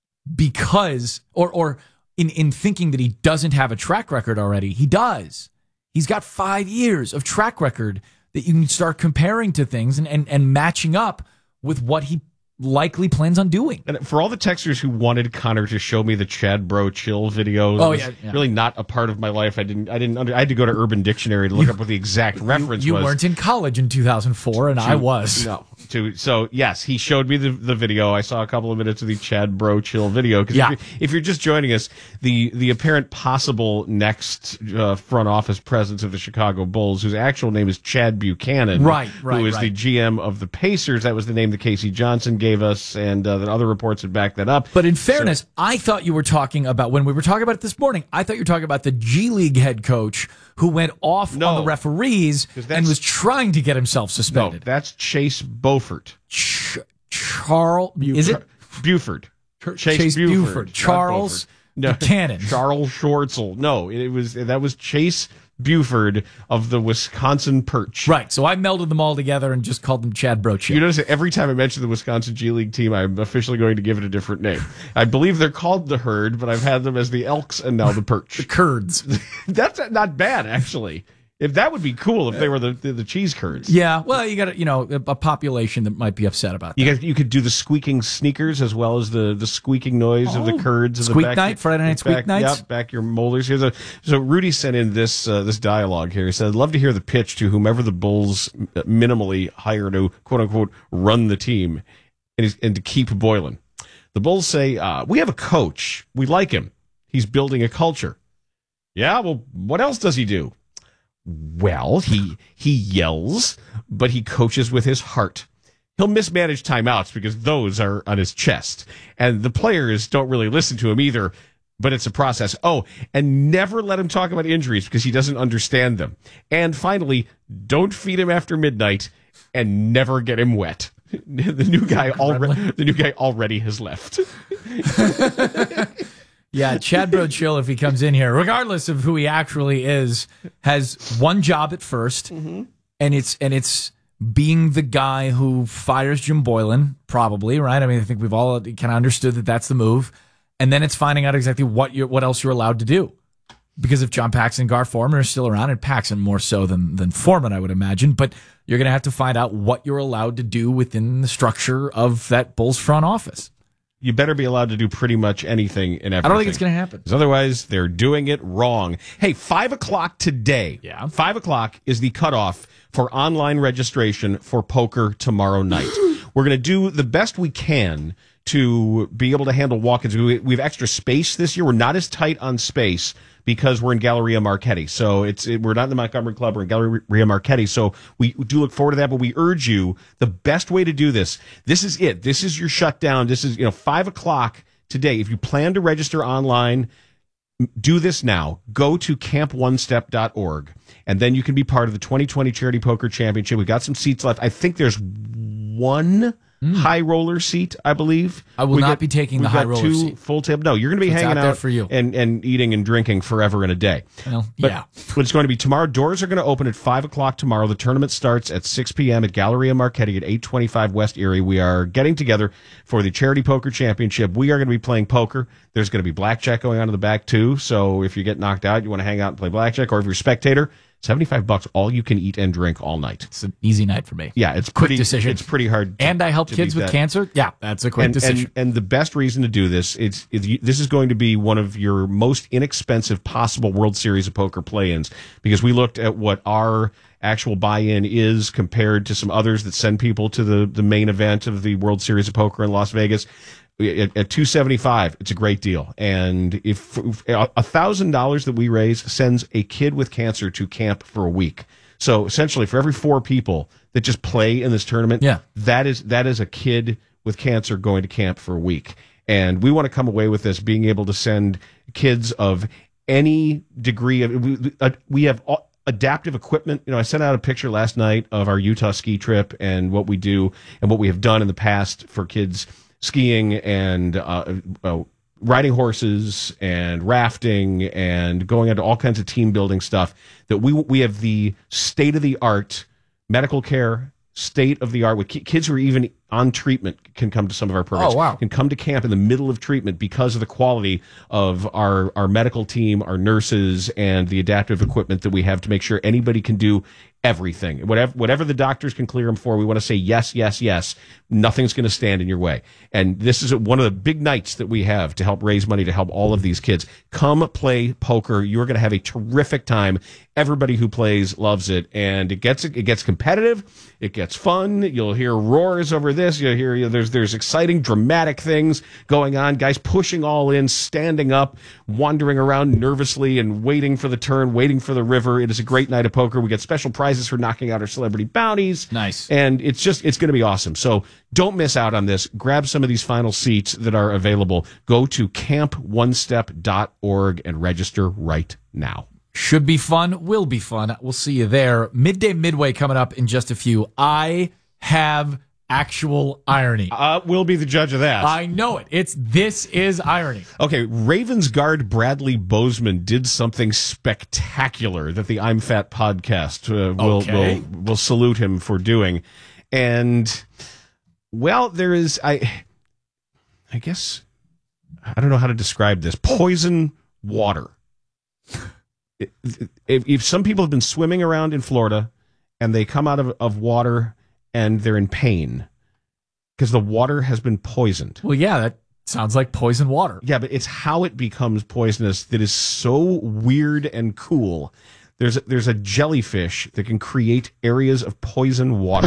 because or in thinking that he doesn't have a track record already, he does. He's got 5 years of track record that you can start comparing to things and matching up with what he likely plans on doing. And for all the texters who wanted Connor to show me the Chad Bro Chill videos, really not a part of my life. I had to go to Urban Dictionary to look up what the exact reference was. You weren't in college in 2004, and I was. No, too. So yes, he showed me the video. I saw a couple of minutes of the Chad Bro Chill video. Because if you're just joining us, the apparent possible next front office presence of the Chicago Bulls, whose actual name is Chad Buchanan, who is the GM of the Pacers. That was the name that Casey Johnson gave us, and that other reports had backed that up. But in fairness, I thought you were talking about, when we were talking about it this morning, I thought you were talking about the G League head coach who went off on the referees and was trying to get himself suspended. No, that's Chase Beaufort. Is it? Buford. Chase Buford. Charles Buchanan. Charles Schwartzel. No, that was Chase Buford of the Wisconsin Perch. Right, so I melded them all together and just called them Chad Brochik. You notice that every time I mention the Wisconsin G League team, I'm officially going to give it a different name. I believe they're called the Herd, but I've had them as the Elks and now the Perch. The Curds. That's not bad, actually. If that would be cool if they were the cheese curds. Yeah, well, you got a population that might be upset about that. You could do the squeaking sneakers as well as the squeaking noise of the curds. Squeak night, Friday night squeak nights. Yep, back your molars. So Rudy sent in this dialogue here. He said, "I'd love to hear the pitch to whomever the Bulls minimally hire to quote unquote run the team and to keep Boylen." The Bulls say, "We have a coach. We like him. He's building a culture." Yeah, well, what else does he do? Well, he yells, but he coaches with his heart. He'll mismanage timeouts because those are on his chest. And the players don't really listen to him either, but it's a process. Oh, and never let him talk about injuries because he doesn't understand them. And finally, don't feed him after midnight and never get him wet. The new guy already has left. Yeah, Chad Brochill, if he comes in here, regardless of who he actually is, has one job at first, and it's being the guy who fires Jim Boylen, probably, right? I mean, I think we've all kind of understood that that's the move, and then it's finding out exactly what else you're allowed to do. Because if John Paxson and Gar Forman are still around, and Paxson more so than Forman, I would imagine, but you're going to have to find out what you're allowed to do within the structure of that Bulls front office. You better be allowed to do pretty much anything and everything. I don't think it's going to happen. Because otherwise, they're doing it wrong. Hey, 5 o'clock today. Yeah. 5 o'clock is the cutoff for online registration for poker tomorrow night. We're going to do the best we can to be able to handle walk-ins. We have extra space this year. We're not as tight on space because we're in Galleria Marchetti. So we're not in the Montgomery Club, we're in Galleria Marchetti. So we do look forward to that, but we urge you, the best way to do this is it. This is your shutdown. This is, 5 o'clock today. If you plan to register online, do this now. Go to camponestep.org, and then you can be part of the 2020 Charity Poker Championship. We've got some seats left. I think there's one high roller seat, I believe. I will not be taking the high roller seat. 2 full table. No, you're going to be hanging out for you. And eating and drinking forever and a day. Well, but it's going to be tomorrow. Doors are going to open at 5 o'clock tomorrow. The tournament starts at 6 p.m. at Galleria Marchetti at 825 West Erie. We are getting together for the Charity Poker Championship. We are going to be playing poker. There's going to be blackjack going on in the back, too. So if you get knocked out, you want to hang out and play blackjack, or if you're a spectator, $75, all you can eat and drink all night. It's an easy night for me. Yeah, it's quick decision. It's pretty hard. And I help kids with cancer. Yeah, that's a quick decision. And the best reason to do this, this is going to be one of your most inexpensive possible World Series of Poker play-ins, because we looked at what our actual buy-in is compared to some others that send people to the main event of the World Series of Poker in Las Vegas. At $275, it's a great deal. And if $1,000 that we raise sends a kid with cancer to camp for a week. So essentially, for every 4 people that just play in this tournament, that is a kid with cancer going to camp for a week. And we want to come away with this being able to send kids of any degree of. We have adaptive equipment. I sent out a picture last night of our Utah ski trip and what we do and what we have done in the past for kids skiing and riding horses and rafting and going into all kinds of team building stuff. That we have the state of the art medical care, state of the art with kids who are even on treatment can come to some of our programs. Oh, wow. Can come to camp in the middle of treatment because of the quality of our medical team, our nurses, and the adaptive equipment that we have to make sure anybody can do everything. Whatever the doctors can clear him for, we want to say yes, yes, yes. Nothing's going to stand in your way. And this is one of the big nights that we have to help raise money to help all of these kids. Come play poker. You're going to have a terrific time. Everybody who plays loves it, and it gets competitive. It gets fun. You'll hear roars over this. You'll hear there's exciting, dramatic things going on. Guys pushing all in, standing up, wandering around nervously, and waiting for the turn, waiting for the river. It is a great night of poker. We get special prizes for knocking out our celebrity bounties. Nice, and it's going to be awesome. So don't miss out on this. Grab some of these final seats that are available. Go to camponestep.org and register right now. Should be fun, will be fun. We'll see you there. Midday Midway coming up in just a few. I have actual irony. We'll be the judge of that. I know it. This is irony. Okay, Ravens guard Bradley Bozeman did something spectacular that the I'm Fat podcast will salute him for doing. And, well, there is, I guess, I don't know how to describe this. Poison water. If some people have been swimming around in Florida and they come out of water and they're in pain because the water has been poisoned. Well, yeah, that sounds like poison water. Yeah, but it's how it becomes poisonous that is so weird and cool. There's a jellyfish that can create areas of poison water.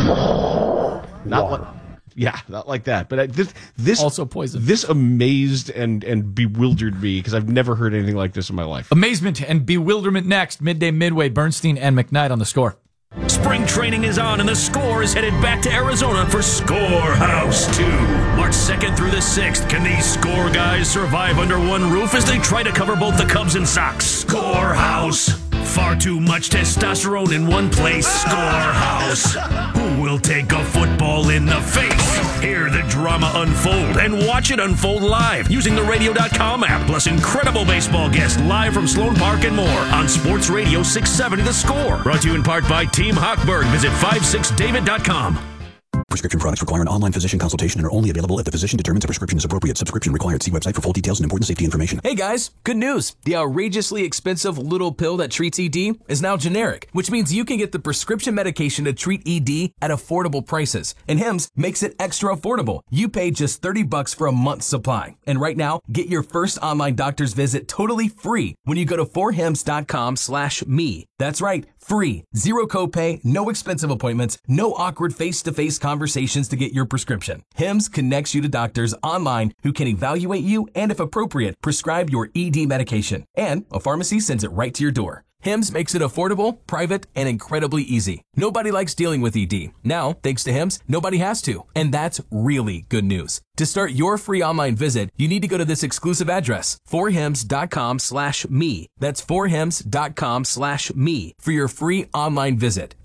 Not like that. But this also poison. This amazed and bewildered me because I've never heard anything like this in my life. Amazement and bewilderment next. Midday Midway, Bernstein and McKnight on The Score. Spring training is on, and The Score is headed back to Arizona for Scorehouse 2. March 2nd through the 6th. Can these Score guys survive under one roof as they try to cover both the Cubs and Sox? Scorehouse. Far too much testosterone in one place. Scorehouse. Who will take a football in the face? Hear the drama unfold and watch it unfold live using the radio.com app, plus incredible baseball guests live from Sloan Park and more on Sports Radio 670 The Score. Brought to you in part by Team Hochberg. Visit 56david.com. Prescription products require an online physician consultation and are only available if the physician determines a prescription is appropriate. Subscription required. See website for full details and important safety information. Hey guys, good news. The outrageously expensive little pill that treats ED is now generic, which means you can get the prescription medication to treat ED at affordable prices. And Hims makes it extra affordable. You pay just $30 for a month's supply. And right now, get your first online doctor's visit totally free when you go to forhims.com/me. That's right. Free. Zero copay, no expensive appointments, no awkward face-to-face conversations to get your prescription. Hims connects you to doctors online who can evaluate you and, if appropriate, prescribe your ED medication. And a pharmacy sends it right to your door. Hims makes it affordable, private, and incredibly easy. Nobody likes dealing with ED. Now, thanks to Hims, nobody has to. And that's really good news. To start your free online visit, you need to go to this exclusive address, forhims.com/me. That's forhims.com/me for your free online visit.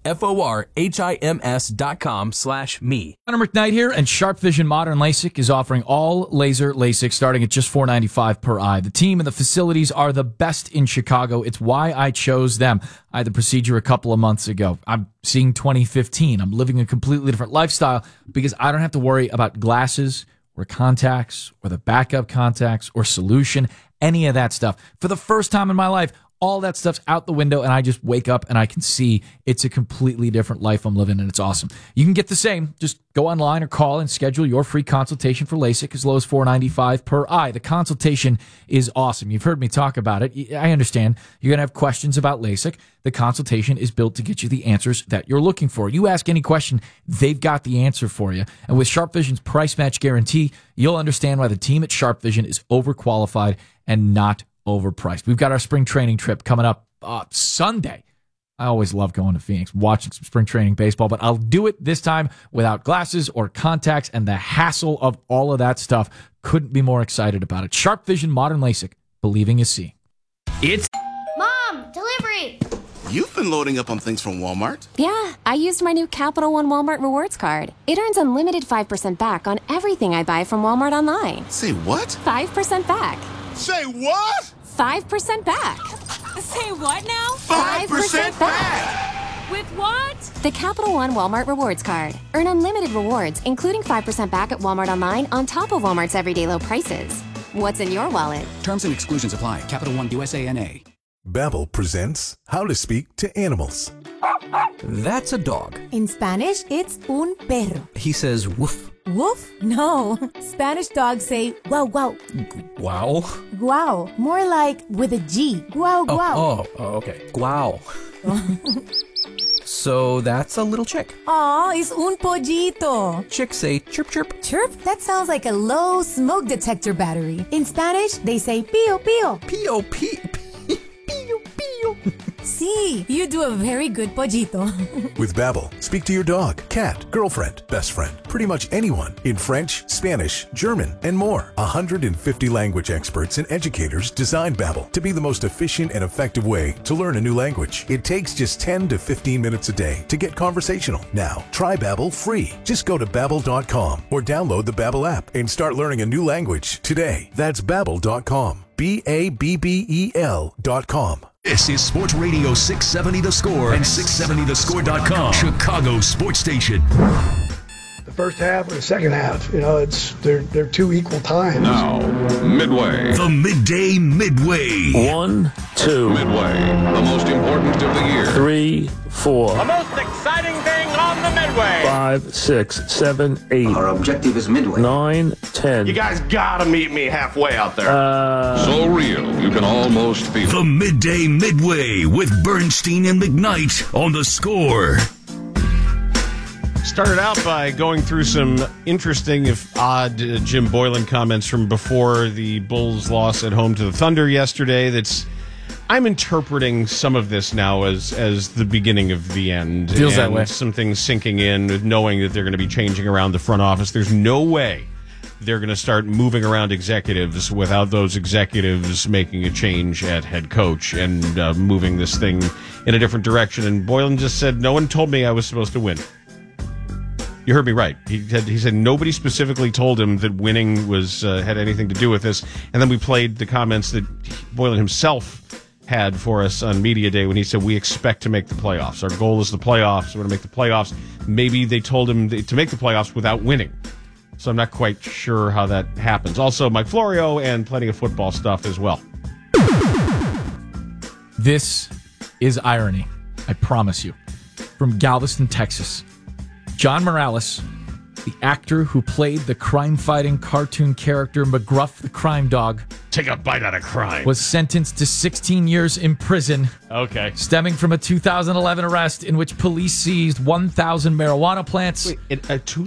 forhims.com/me. Connor McKnight here, and Sharp Vision Modern LASIK is offering all laser LASIK starting at just $495 per eye. The team and the facilities are the best in Chicago. It's why I chose them. I had the procedure a couple of months ago. I'm seeing 2015. I'm living a completely different lifestyle because I don't have to worry about glasses or contacts or the backup contacts or solution, any of that stuff. For the first time in my life, all that stuff's out the window, and I just wake up and I can see it's a completely different life I'm living, and it's awesome. You can get the same. Just go online or call and schedule your free consultation for LASIK as low as $495 per eye. The consultation is awesome. You've heard me talk about it. I understand you're going to have questions about LASIK. The consultation is built to get you the answers that you're looking for. You ask any question, they've got the answer for you. And with Sharp Vision's price match guarantee, you'll understand why the team at Sharp Vision is overqualified and not overpriced. We've got our spring training trip coming up Sunday. I always love going to Phoenix, watching some spring training baseball, but I'll do it this time without glasses or contacts and the hassle of all of that stuff. Couldn't be more excited about it. Sharp Vision Modern LASIK. Believing is seeing. It's Mom, delivery. You've been loading up on things from Walmart. Yeah, I used my new Capital One Walmart Rewards card. It earns unlimited 5% back on everything I buy from Walmart online. Say what? 5% back. Say what? 5% back. Say what now? 5% back. With what? The Capital One Walmart Rewards card. Earn unlimited rewards, including 5% back at Walmart online on top of Walmart's everyday low prices. What's in your wallet? Terms and exclusions apply. Capital One USA NA. Babbel presents How to Speak to Animals. That's a dog. In Spanish, it's un perro. He says woof. Woof? No. Spanish dogs say wow, wow. Wow. Guau. More like with a G. Guau, guau. Oh, okay. Guau. So that's a little chick. Aw, it's un pollito. Chicks say chirp, chirp. Chirp? That sounds like a low smoke detector battery. In Spanish, they say pío, pío. Pío, pío. Sí, you do a very good pollito. With Babbel, speak to your dog, cat, girlfriend, best friend, pretty much anyone in French, Spanish, German, and more. 150 language experts and educators designed Babbel to be the most efficient and effective way to learn a new language. It takes just 10 to 15 minutes a day to get conversational. Now, try Babbel free. Just go to Babbel.com or download the Babbel app and start learning a new language today. That's Babbel.com. Babbel.com. This is Sports Radio 670 The Score and 670thescore.com. Chicago Sports Station. The first half or the second half, they're two equal times. Now, Midway. The Midday Midway. 1, 2. Midway, the most important of the year. 3, 4. The most exciting thing on the Midway. 5, 6, 7, 8. Our objective is Midway. 9, 10. You guys gotta meet me halfway out there. So real, you can almost feel it. The Midday Midway with Bernstein and McKnight on The Score. Started out by going through some interesting, if odd, Jim Boylan comments from before the Bulls' loss at home to the Thunder yesterday. I'm interpreting some of this now as the beginning of the end. Feels that way. Some things sinking in, knowing that they're going to be changing around the front office. There's no way they're going to start moving around executives without those executives making a change at head coach and moving this thing in a different direction. And Boylan just said, no one told me I was supposed to win. You heard me right. He said nobody specifically told him that winning was had anything to do with this. And then we played the comments that Boylan himself had for us on Media Day when he said, we expect to make the playoffs. Our goal is the playoffs. We're going to make the playoffs. Maybe they told him to make the playoffs without winning. So I'm not quite sure how that happens. Also, Mike Florio and plenty of football stuff as well. This is irony, I promise you. From Galveston, Texas. John Morales, the actor who played the crime-fighting cartoon character McGruff the Crime Dog. Take a bite out of crime. Was sentenced to 16 years in prison. Okay. Stemming from a 2011 arrest in which police seized 1,000 marijuana plants. Wait,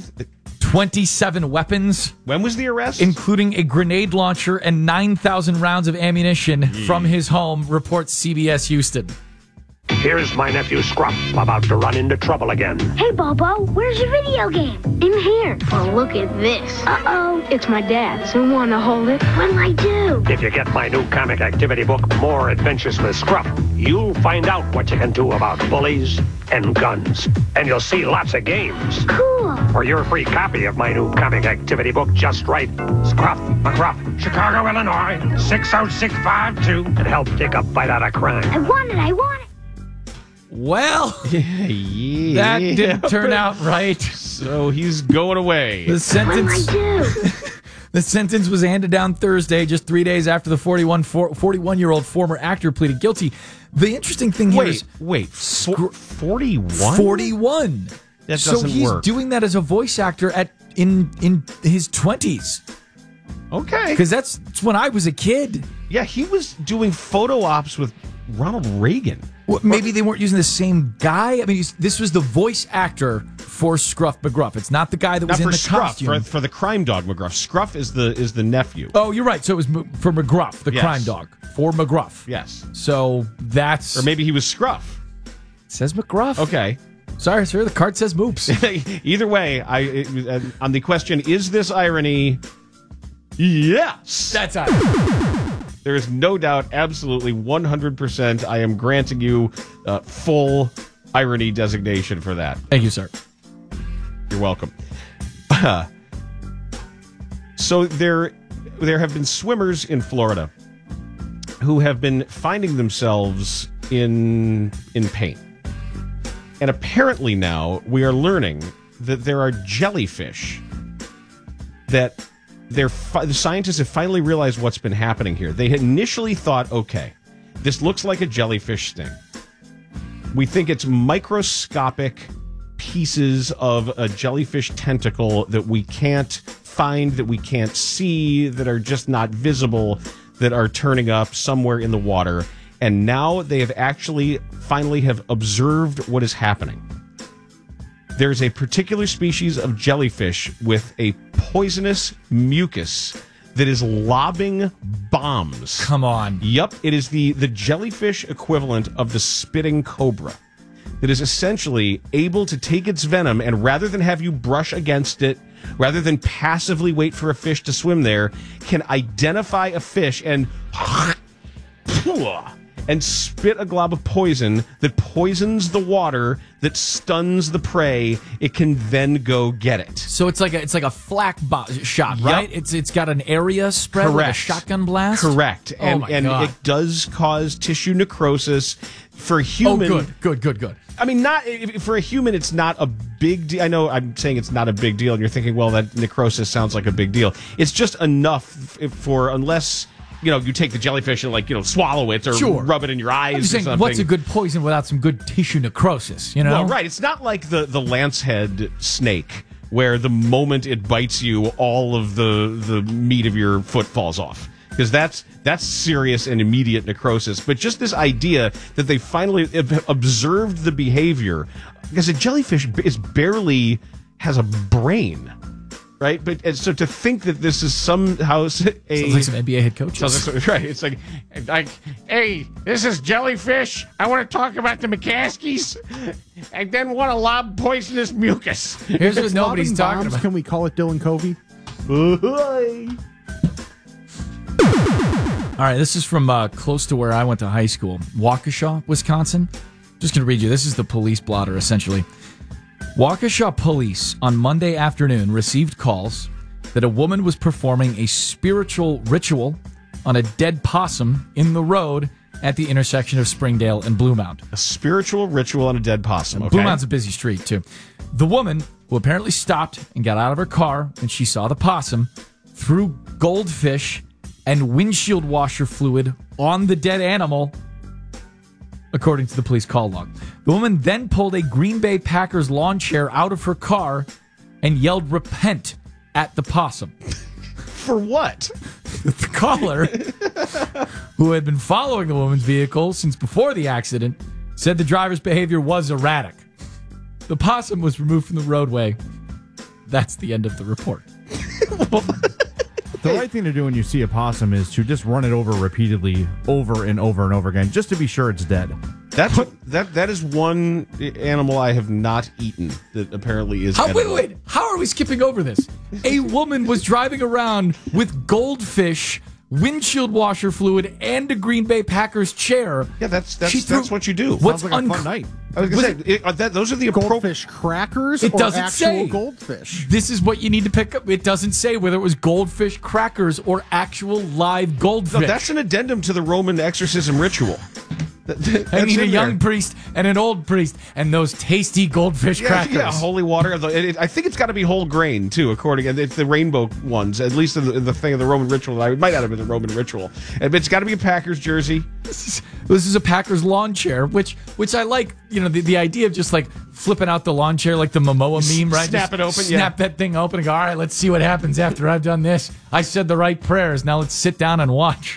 27 weapons. When was the arrest? Including a grenade launcher and 9,000 rounds of ammunition from his home, reports CBS Houston. Here's my nephew Scruff about to run into trouble again. Hey, Bobo, where's your video game? In here. Oh, look at this. Uh-oh. It's my dad's. So want to hold it? What'll I do? If you get my new comic activity book, More Adventures with Scruff, you'll find out what you can do about bullies and guns. And you'll see lots of games. Cool. For your free copy of my new comic activity book, just write Scruff McGruff, Chicago, Illinois, 60652, and help take a bite out of crime. I want it. Well, that didn't turn out right. So he's going away. The sentence was handed down Thursday, just 3 days after the 41-year-old former actor pleaded guilty. The interesting thing here is... Wait, 41? 41. That doesn't work. So he's doing that as a voice actor in his 20s. Okay. Because that's when I was a kid. Yeah, he was doing photo ops with Ronald Reagan. Well, maybe they weren't using the same guy. I mean, this was the voice actor for Scruff McGruff. It's not the guy that was in the costume. For the crime dog McGruff. Scruff is the nephew. Oh, you're right. So it was for McGruff, the crime dog. For McGruff. Yes. So that's... Or maybe he was Scruff. It says McGruff. Okay. Sorry, sir. The card says Moops. Either way, on the question, is this irony? Yes. That's irony. There is no doubt, absolutely 100%, I am granting you full irony designation for that. Thank you, sir. You're welcome. So there have been swimmers in Florida who have been finding themselves in pain. And apparently now we are learning that there are jellyfish that... the scientists have finally realized what's been happening here. They had initially thought, okay, this looks like a jellyfish sting. We think it's microscopic pieces of a jellyfish tentacle that we can't find, that we can't see, that are just not visible, that are turning up somewhere in the water. And now they have actually finally have observed what is happening. There's a particular species of jellyfish with a poisonous mucus that is lobbing bombs. Come on. Yep, it is the jellyfish equivalent of the spitting cobra that is essentially able to take its venom and rather than have you brush against it, rather than passively wait for a fish to swim there, can identify a fish and spit a glob of poison that poisons the water, that stuns the prey. It can then go get it. So it's like a flak shot, right? Yep. It's got an area spread with a shotgun blast. Correct. Oh my God. It does cause tissue necrosis for human. Oh, good. I mean, not for a human. It's not a big deal. I know I'm saying it's not a big deal, and you're thinking, well, that necrosis sounds like a big deal. It's just enough for unless. You take the jellyfish and swallow it or rub it in your eyes. I'm just saying, or something. what's a good poison without some good tissue necrosis? Well, right. It's not like the lancehead snake, where the moment it bites you, all of the meat of your foot falls off. Because that's serious and immediate necrosis. But just this idea that they finally observed the behavior, because a jellyfish barely has a brain. Right, but so to think that this is somehow sounds like some NBA head coaches. Right, it's like, hey, this is jellyfish. I want to talk about the McCaskies. I then want to lob poisonous mucus. Here's what nobody's talking about. Can we call it Dylan Covey? All right, this is from close to where I went to high school, Waukesha, Wisconsin. Just going to read you. This is the police blotter, essentially. Waukesha police on Monday afternoon received calls that a woman was performing a spiritual ritual on a dead possum in the road at the intersection of Springdale and Bluemount. A spiritual ritual on a dead possum, okay. Bluemount's a busy street, too. The woman, who apparently stopped and got out of her car when she saw the possum, threw goldfish and windshield washer fluid on the dead animal, according to the police call log. The woman then pulled a Green Bay Packers lawn chair out of her car and yelled "repent" at the possum. For what? The caller, who had been following the woman's vehicle since before the accident, said the driver's behavior was erratic. The possum was removed from the roadway. That's the end of the report. The right thing to do when you see a possum is to just run it over repeatedly, over and over and over again, just to be sure it's dead. That is one animal I have not eaten that apparently is edible. Wait. How are we skipping over this? A woman was driving around with goldfish, windshield washer fluid, and a Green Bay Packers chair. Yeah, that's what you do. What's Sounds like a fun night. I was going to say, those are the goldfish crackers. It doesn't actual say goldfish. This is what you need to pick up. It doesn't say whether it was goldfish crackers or actual live goldfish. No, that's an addendum to the Roman exorcism ritual. I need a young priest and an old priest and those tasty goldfish crackers. Yeah, holy water. I think it's got to be whole grain, too, according to it's the rainbow ones, at least in the thing of the Roman ritual. I might not have been the Roman ritual. But it's got to be a Packers jersey. This is a Packers lawn chair, which I like, the idea of just like flipping out the lawn chair like the Momoa meme, right? Snap just it open, snap that thing open and go, all right, let's see what happens after I've done this. I said the right prayers. Now let's sit down and watch.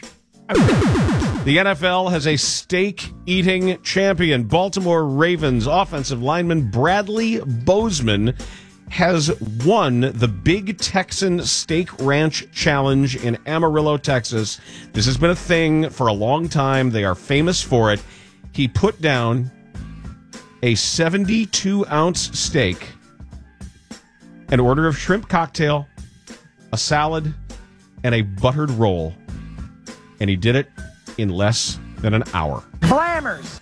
The NFL has a steak-eating champion. Baltimore Ravens offensive lineman Bradley Bozeman has won the Big Texan Steak Ranch Challenge in Amarillo, Texas. This has been a thing for a long time. They are famous for it. He put down a 72-ounce steak, an order of shrimp cocktail, a salad, and a buttered roll. And he did it in less than an hour. Clammers!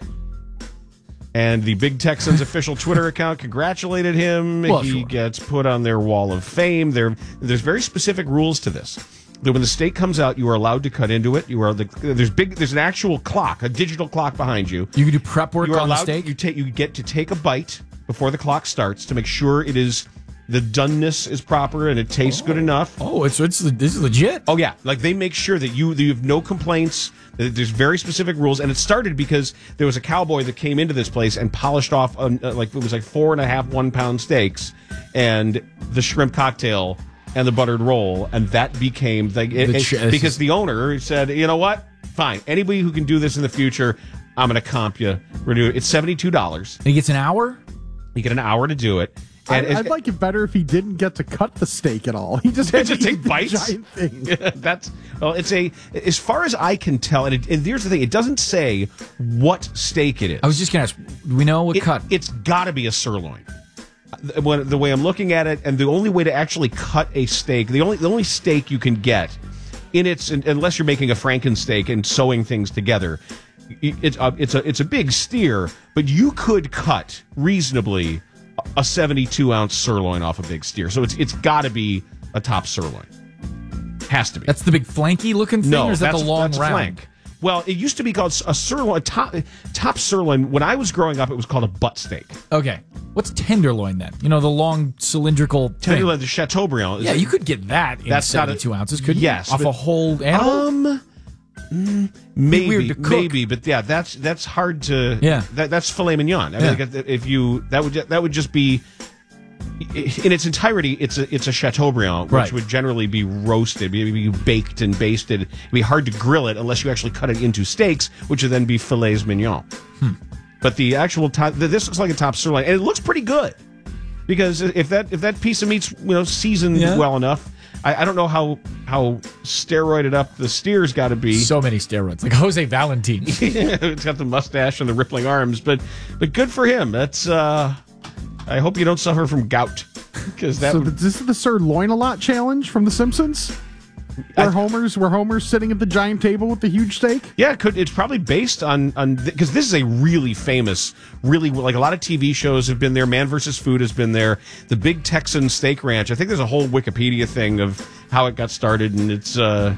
And the Big Texans official Twitter account congratulated him. Well, he sure. gets put on their wall of fame. There's very specific rules to this. That when the steak comes out, you are allowed to cut into it. There's an actual clock, a digital clock behind you. You can do prep work you are on allowed, the steak? You get to take a bite before the clock starts to make sure it is the doneness is proper and it tastes good enough. Oh, this is legit. Oh yeah, like they make sure that you have no complaints. There's very specific rules, and it started because there was a cowboy that came into this place and polished off like 4.5 1-pound steaks and the shrimp cocktail and the buttered roll, and that became because the owner said, you know what, fine, anybody who can do this in the future, I'm going to comp you. Renew it. It's $72. And he gets an hour. You get an hour to do it. And I'd like it better if he didn't get to cut the steak at all. He just had to take bites. Giant thing. It's as far as I can tell, and here's the thing: it doesn't say what steak it is. I was just going to ask. Do we know what cut? It's got to be a sirloin. The way I'm looking at it, and the only way to actually cut a steak, the only steak you can get in its, unless you're making a Frankensteak and sewing things together, it's a big steer, but you could cut reasonably a 72-ounce sirloin off a big steer. So it's got to be a top sirloin. Has to be. That's the big flanky looking thing, or is that the long that's round? Flank. Well, it used to be called a sirloin, top sirloin. When I was growing up, it was called a butt steak. Okay. What's tenderloin then? You know, the long cylindrical tenderloin, the Chateaubriand. Yeah, you could get that in 72 ounces, couldn't you? Yes. Off a whole animal? Maybe, but yeah, that's hard to. Yeah, that's filet mignon. I mean, if you that would just be in its entirety. It's a Chateaubriand, which would generally be roasted, be baked and basted. It'd be hard to grill it unless you actually cut it into steaks, which would then be filets mignon. But the actual this looks like a top sirloin, and it looks pretty good because if that piece of meat's seasoned well enough. I don't know how steroided up the steer's got to be. So many steroids, like Jose Valentin. It's got the mustache and the rippling arms, but good for him. That's I hope you don't suffer from gout, because that. So this is the Sirloin-a-lot challenge from The Simpsons, where Homer's sitting at the giant table with the huge steak. Yeah, it's probably based on because this is a really famous, like a lot of TV shows have been there. Man vs. Food has been there. The Big Texan Steak Ranch. I think there's a whole Wikipedia thing of how it got started, and it's a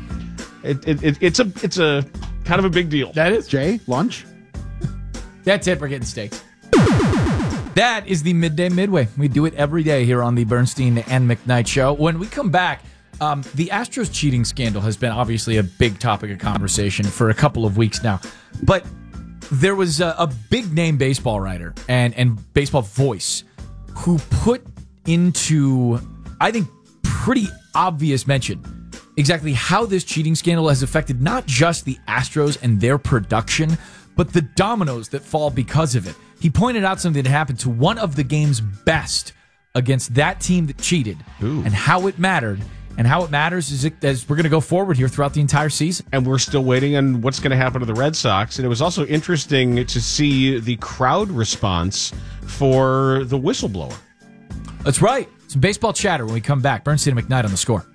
kind of a big deal. That is Jay lunch. That's it for getting steaks. That is the Midday Midway. We do it every day here on the Bernstein and McKnight Show. When we come back. The Astros cheating scandal has been obviously a big topic of conversation for a couple of weeks now. But there was a big-name baseball writer and baseball voice who put into, I think, pretty obvious mention exactly how this cheating scandal has affected not just the Astros and their production, but the dominoes that fall because of it. He pointed out something that happened to one of the game's best against that team that cheated and how it mattered. And how it matters is as we're going to go forward here throughout the entire season. And we're still waiting on what's going to happen to the Red Sox. And it was also interesting to see the crowd response for the whistleblower. That's right. Some baseball chatter when we come back. Bernstein and McKnight on The Score.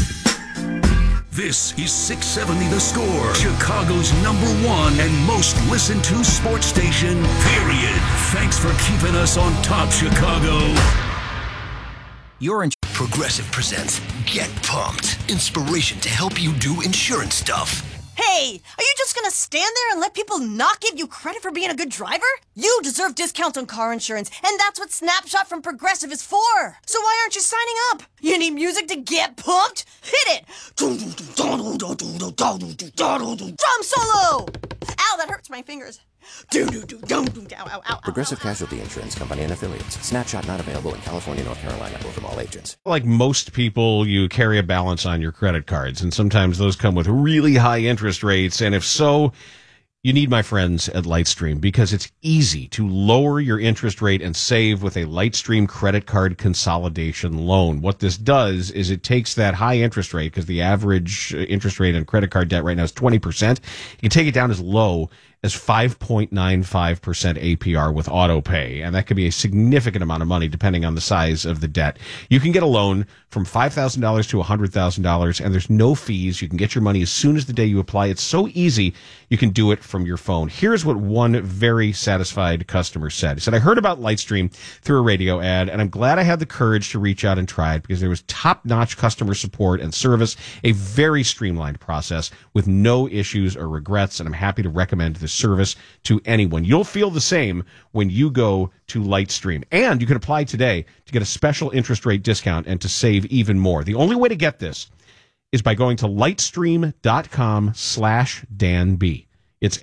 This is 670 The Score, Chicago's #1 and most listened to sports station, period. Thanks for keeping us on top, Chicago. You're in. Progressive presents Get Pumped. Inspiration to help you do insurance stuff. Hey, are you just gonna stand there and let people not give you credit for being a good driver? You deserve discounts on car insurance, and that's what Snapshot from Progressive is for. So why aren't you signing up? You need music to get pumped? Hit it! Drum solo! Ow, that hurts my fingers. Progressive Casualty Insurance Company and Affiliates. Snapshot not available in California, North Carolina, or from all agents. Like most people, you carry a balance on your credit cards, and sometimes those come with really high interest rates. And if so, you need my friends at Lightstream, because it's easy to lower your interest rate and save with a Lightstream credit card consolidation loan. What this does is it takes that high interest rate, because the average interest rate on credit card debt right now is 20%. You can take it down as low as 5.95% APR with auto pay, and that could be a significant amount of money depending on the size of the debt. You can get a loan from $5,000 to $100,000, and there's no fees. You can get your money as soon as the day you apply. It's so easy, you can do it from your phone. Here's what one very satisfied customer said. He said, I heard about Lightstream through a radio ad, and I'm glad I had the courage to reach out and try it, because there was top-notch customer support and service, a very streamlined process with no issues or regrets, and I'm happy to recommend this this service to anyone. You'll feel the same when you go to Lightstream. And you can apply today to get a special interest rate discount and to save even more. The only way to get this is by going to lightstream.com/DanB. It's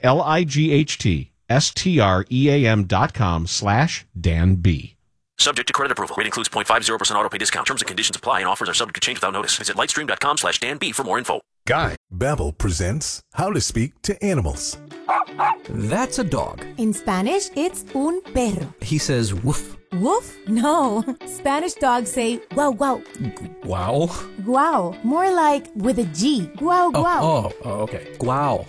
lightstream.com/DanB. Subject to credit approval. Rate includes 0.50% auto pay discount. Terms and conditions apply, and offers are subject to change without notice. Visit lightstream.com/DanB for more info. Guy. Babbel presents How to Speak to Animals. That's a dog. In Spanish, it's un perro. He says woof. Woof? No. Spanish dogs say wow, wow. Wow. Guau. More like with a G. Guau, guau. Oh, okay. Guau.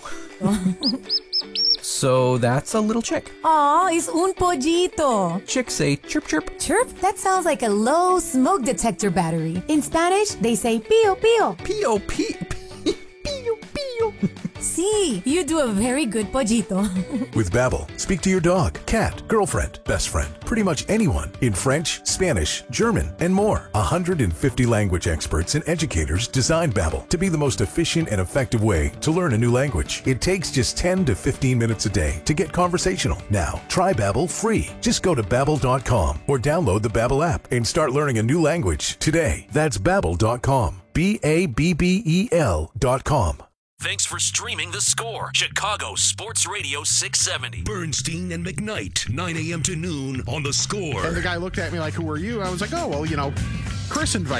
So that's a little chick. Aw, it's un pollito. Chicks say chirp, chirp. Chirp? That sounds like a low smoke detector battery. In Spanish, they say pío, pío. Pío, pío, pío, pío. Sí, you do a very good pollito. With Babbel, speak to your dog, cat, girlfriend, best friend, pretty much anyone in French, Spanish, German, and more. 150 language experts and educators designed Babbel to be the most efficient and effective way to learn a new language. It takes just 10 to 15 minutes a day to get conversational. Now, try Babbel free. Just go to Babbel.com or download the Babbel app and start learning a new language today. That's Babbel.com. Babbel.com. Thanks for streaming The Score, Chicago Sports Radio 670. Bernstein and McKnight, 9 a.m. to noon on The Score. And the guy looked at me like, who are you? I was like, oh, well, Chris invited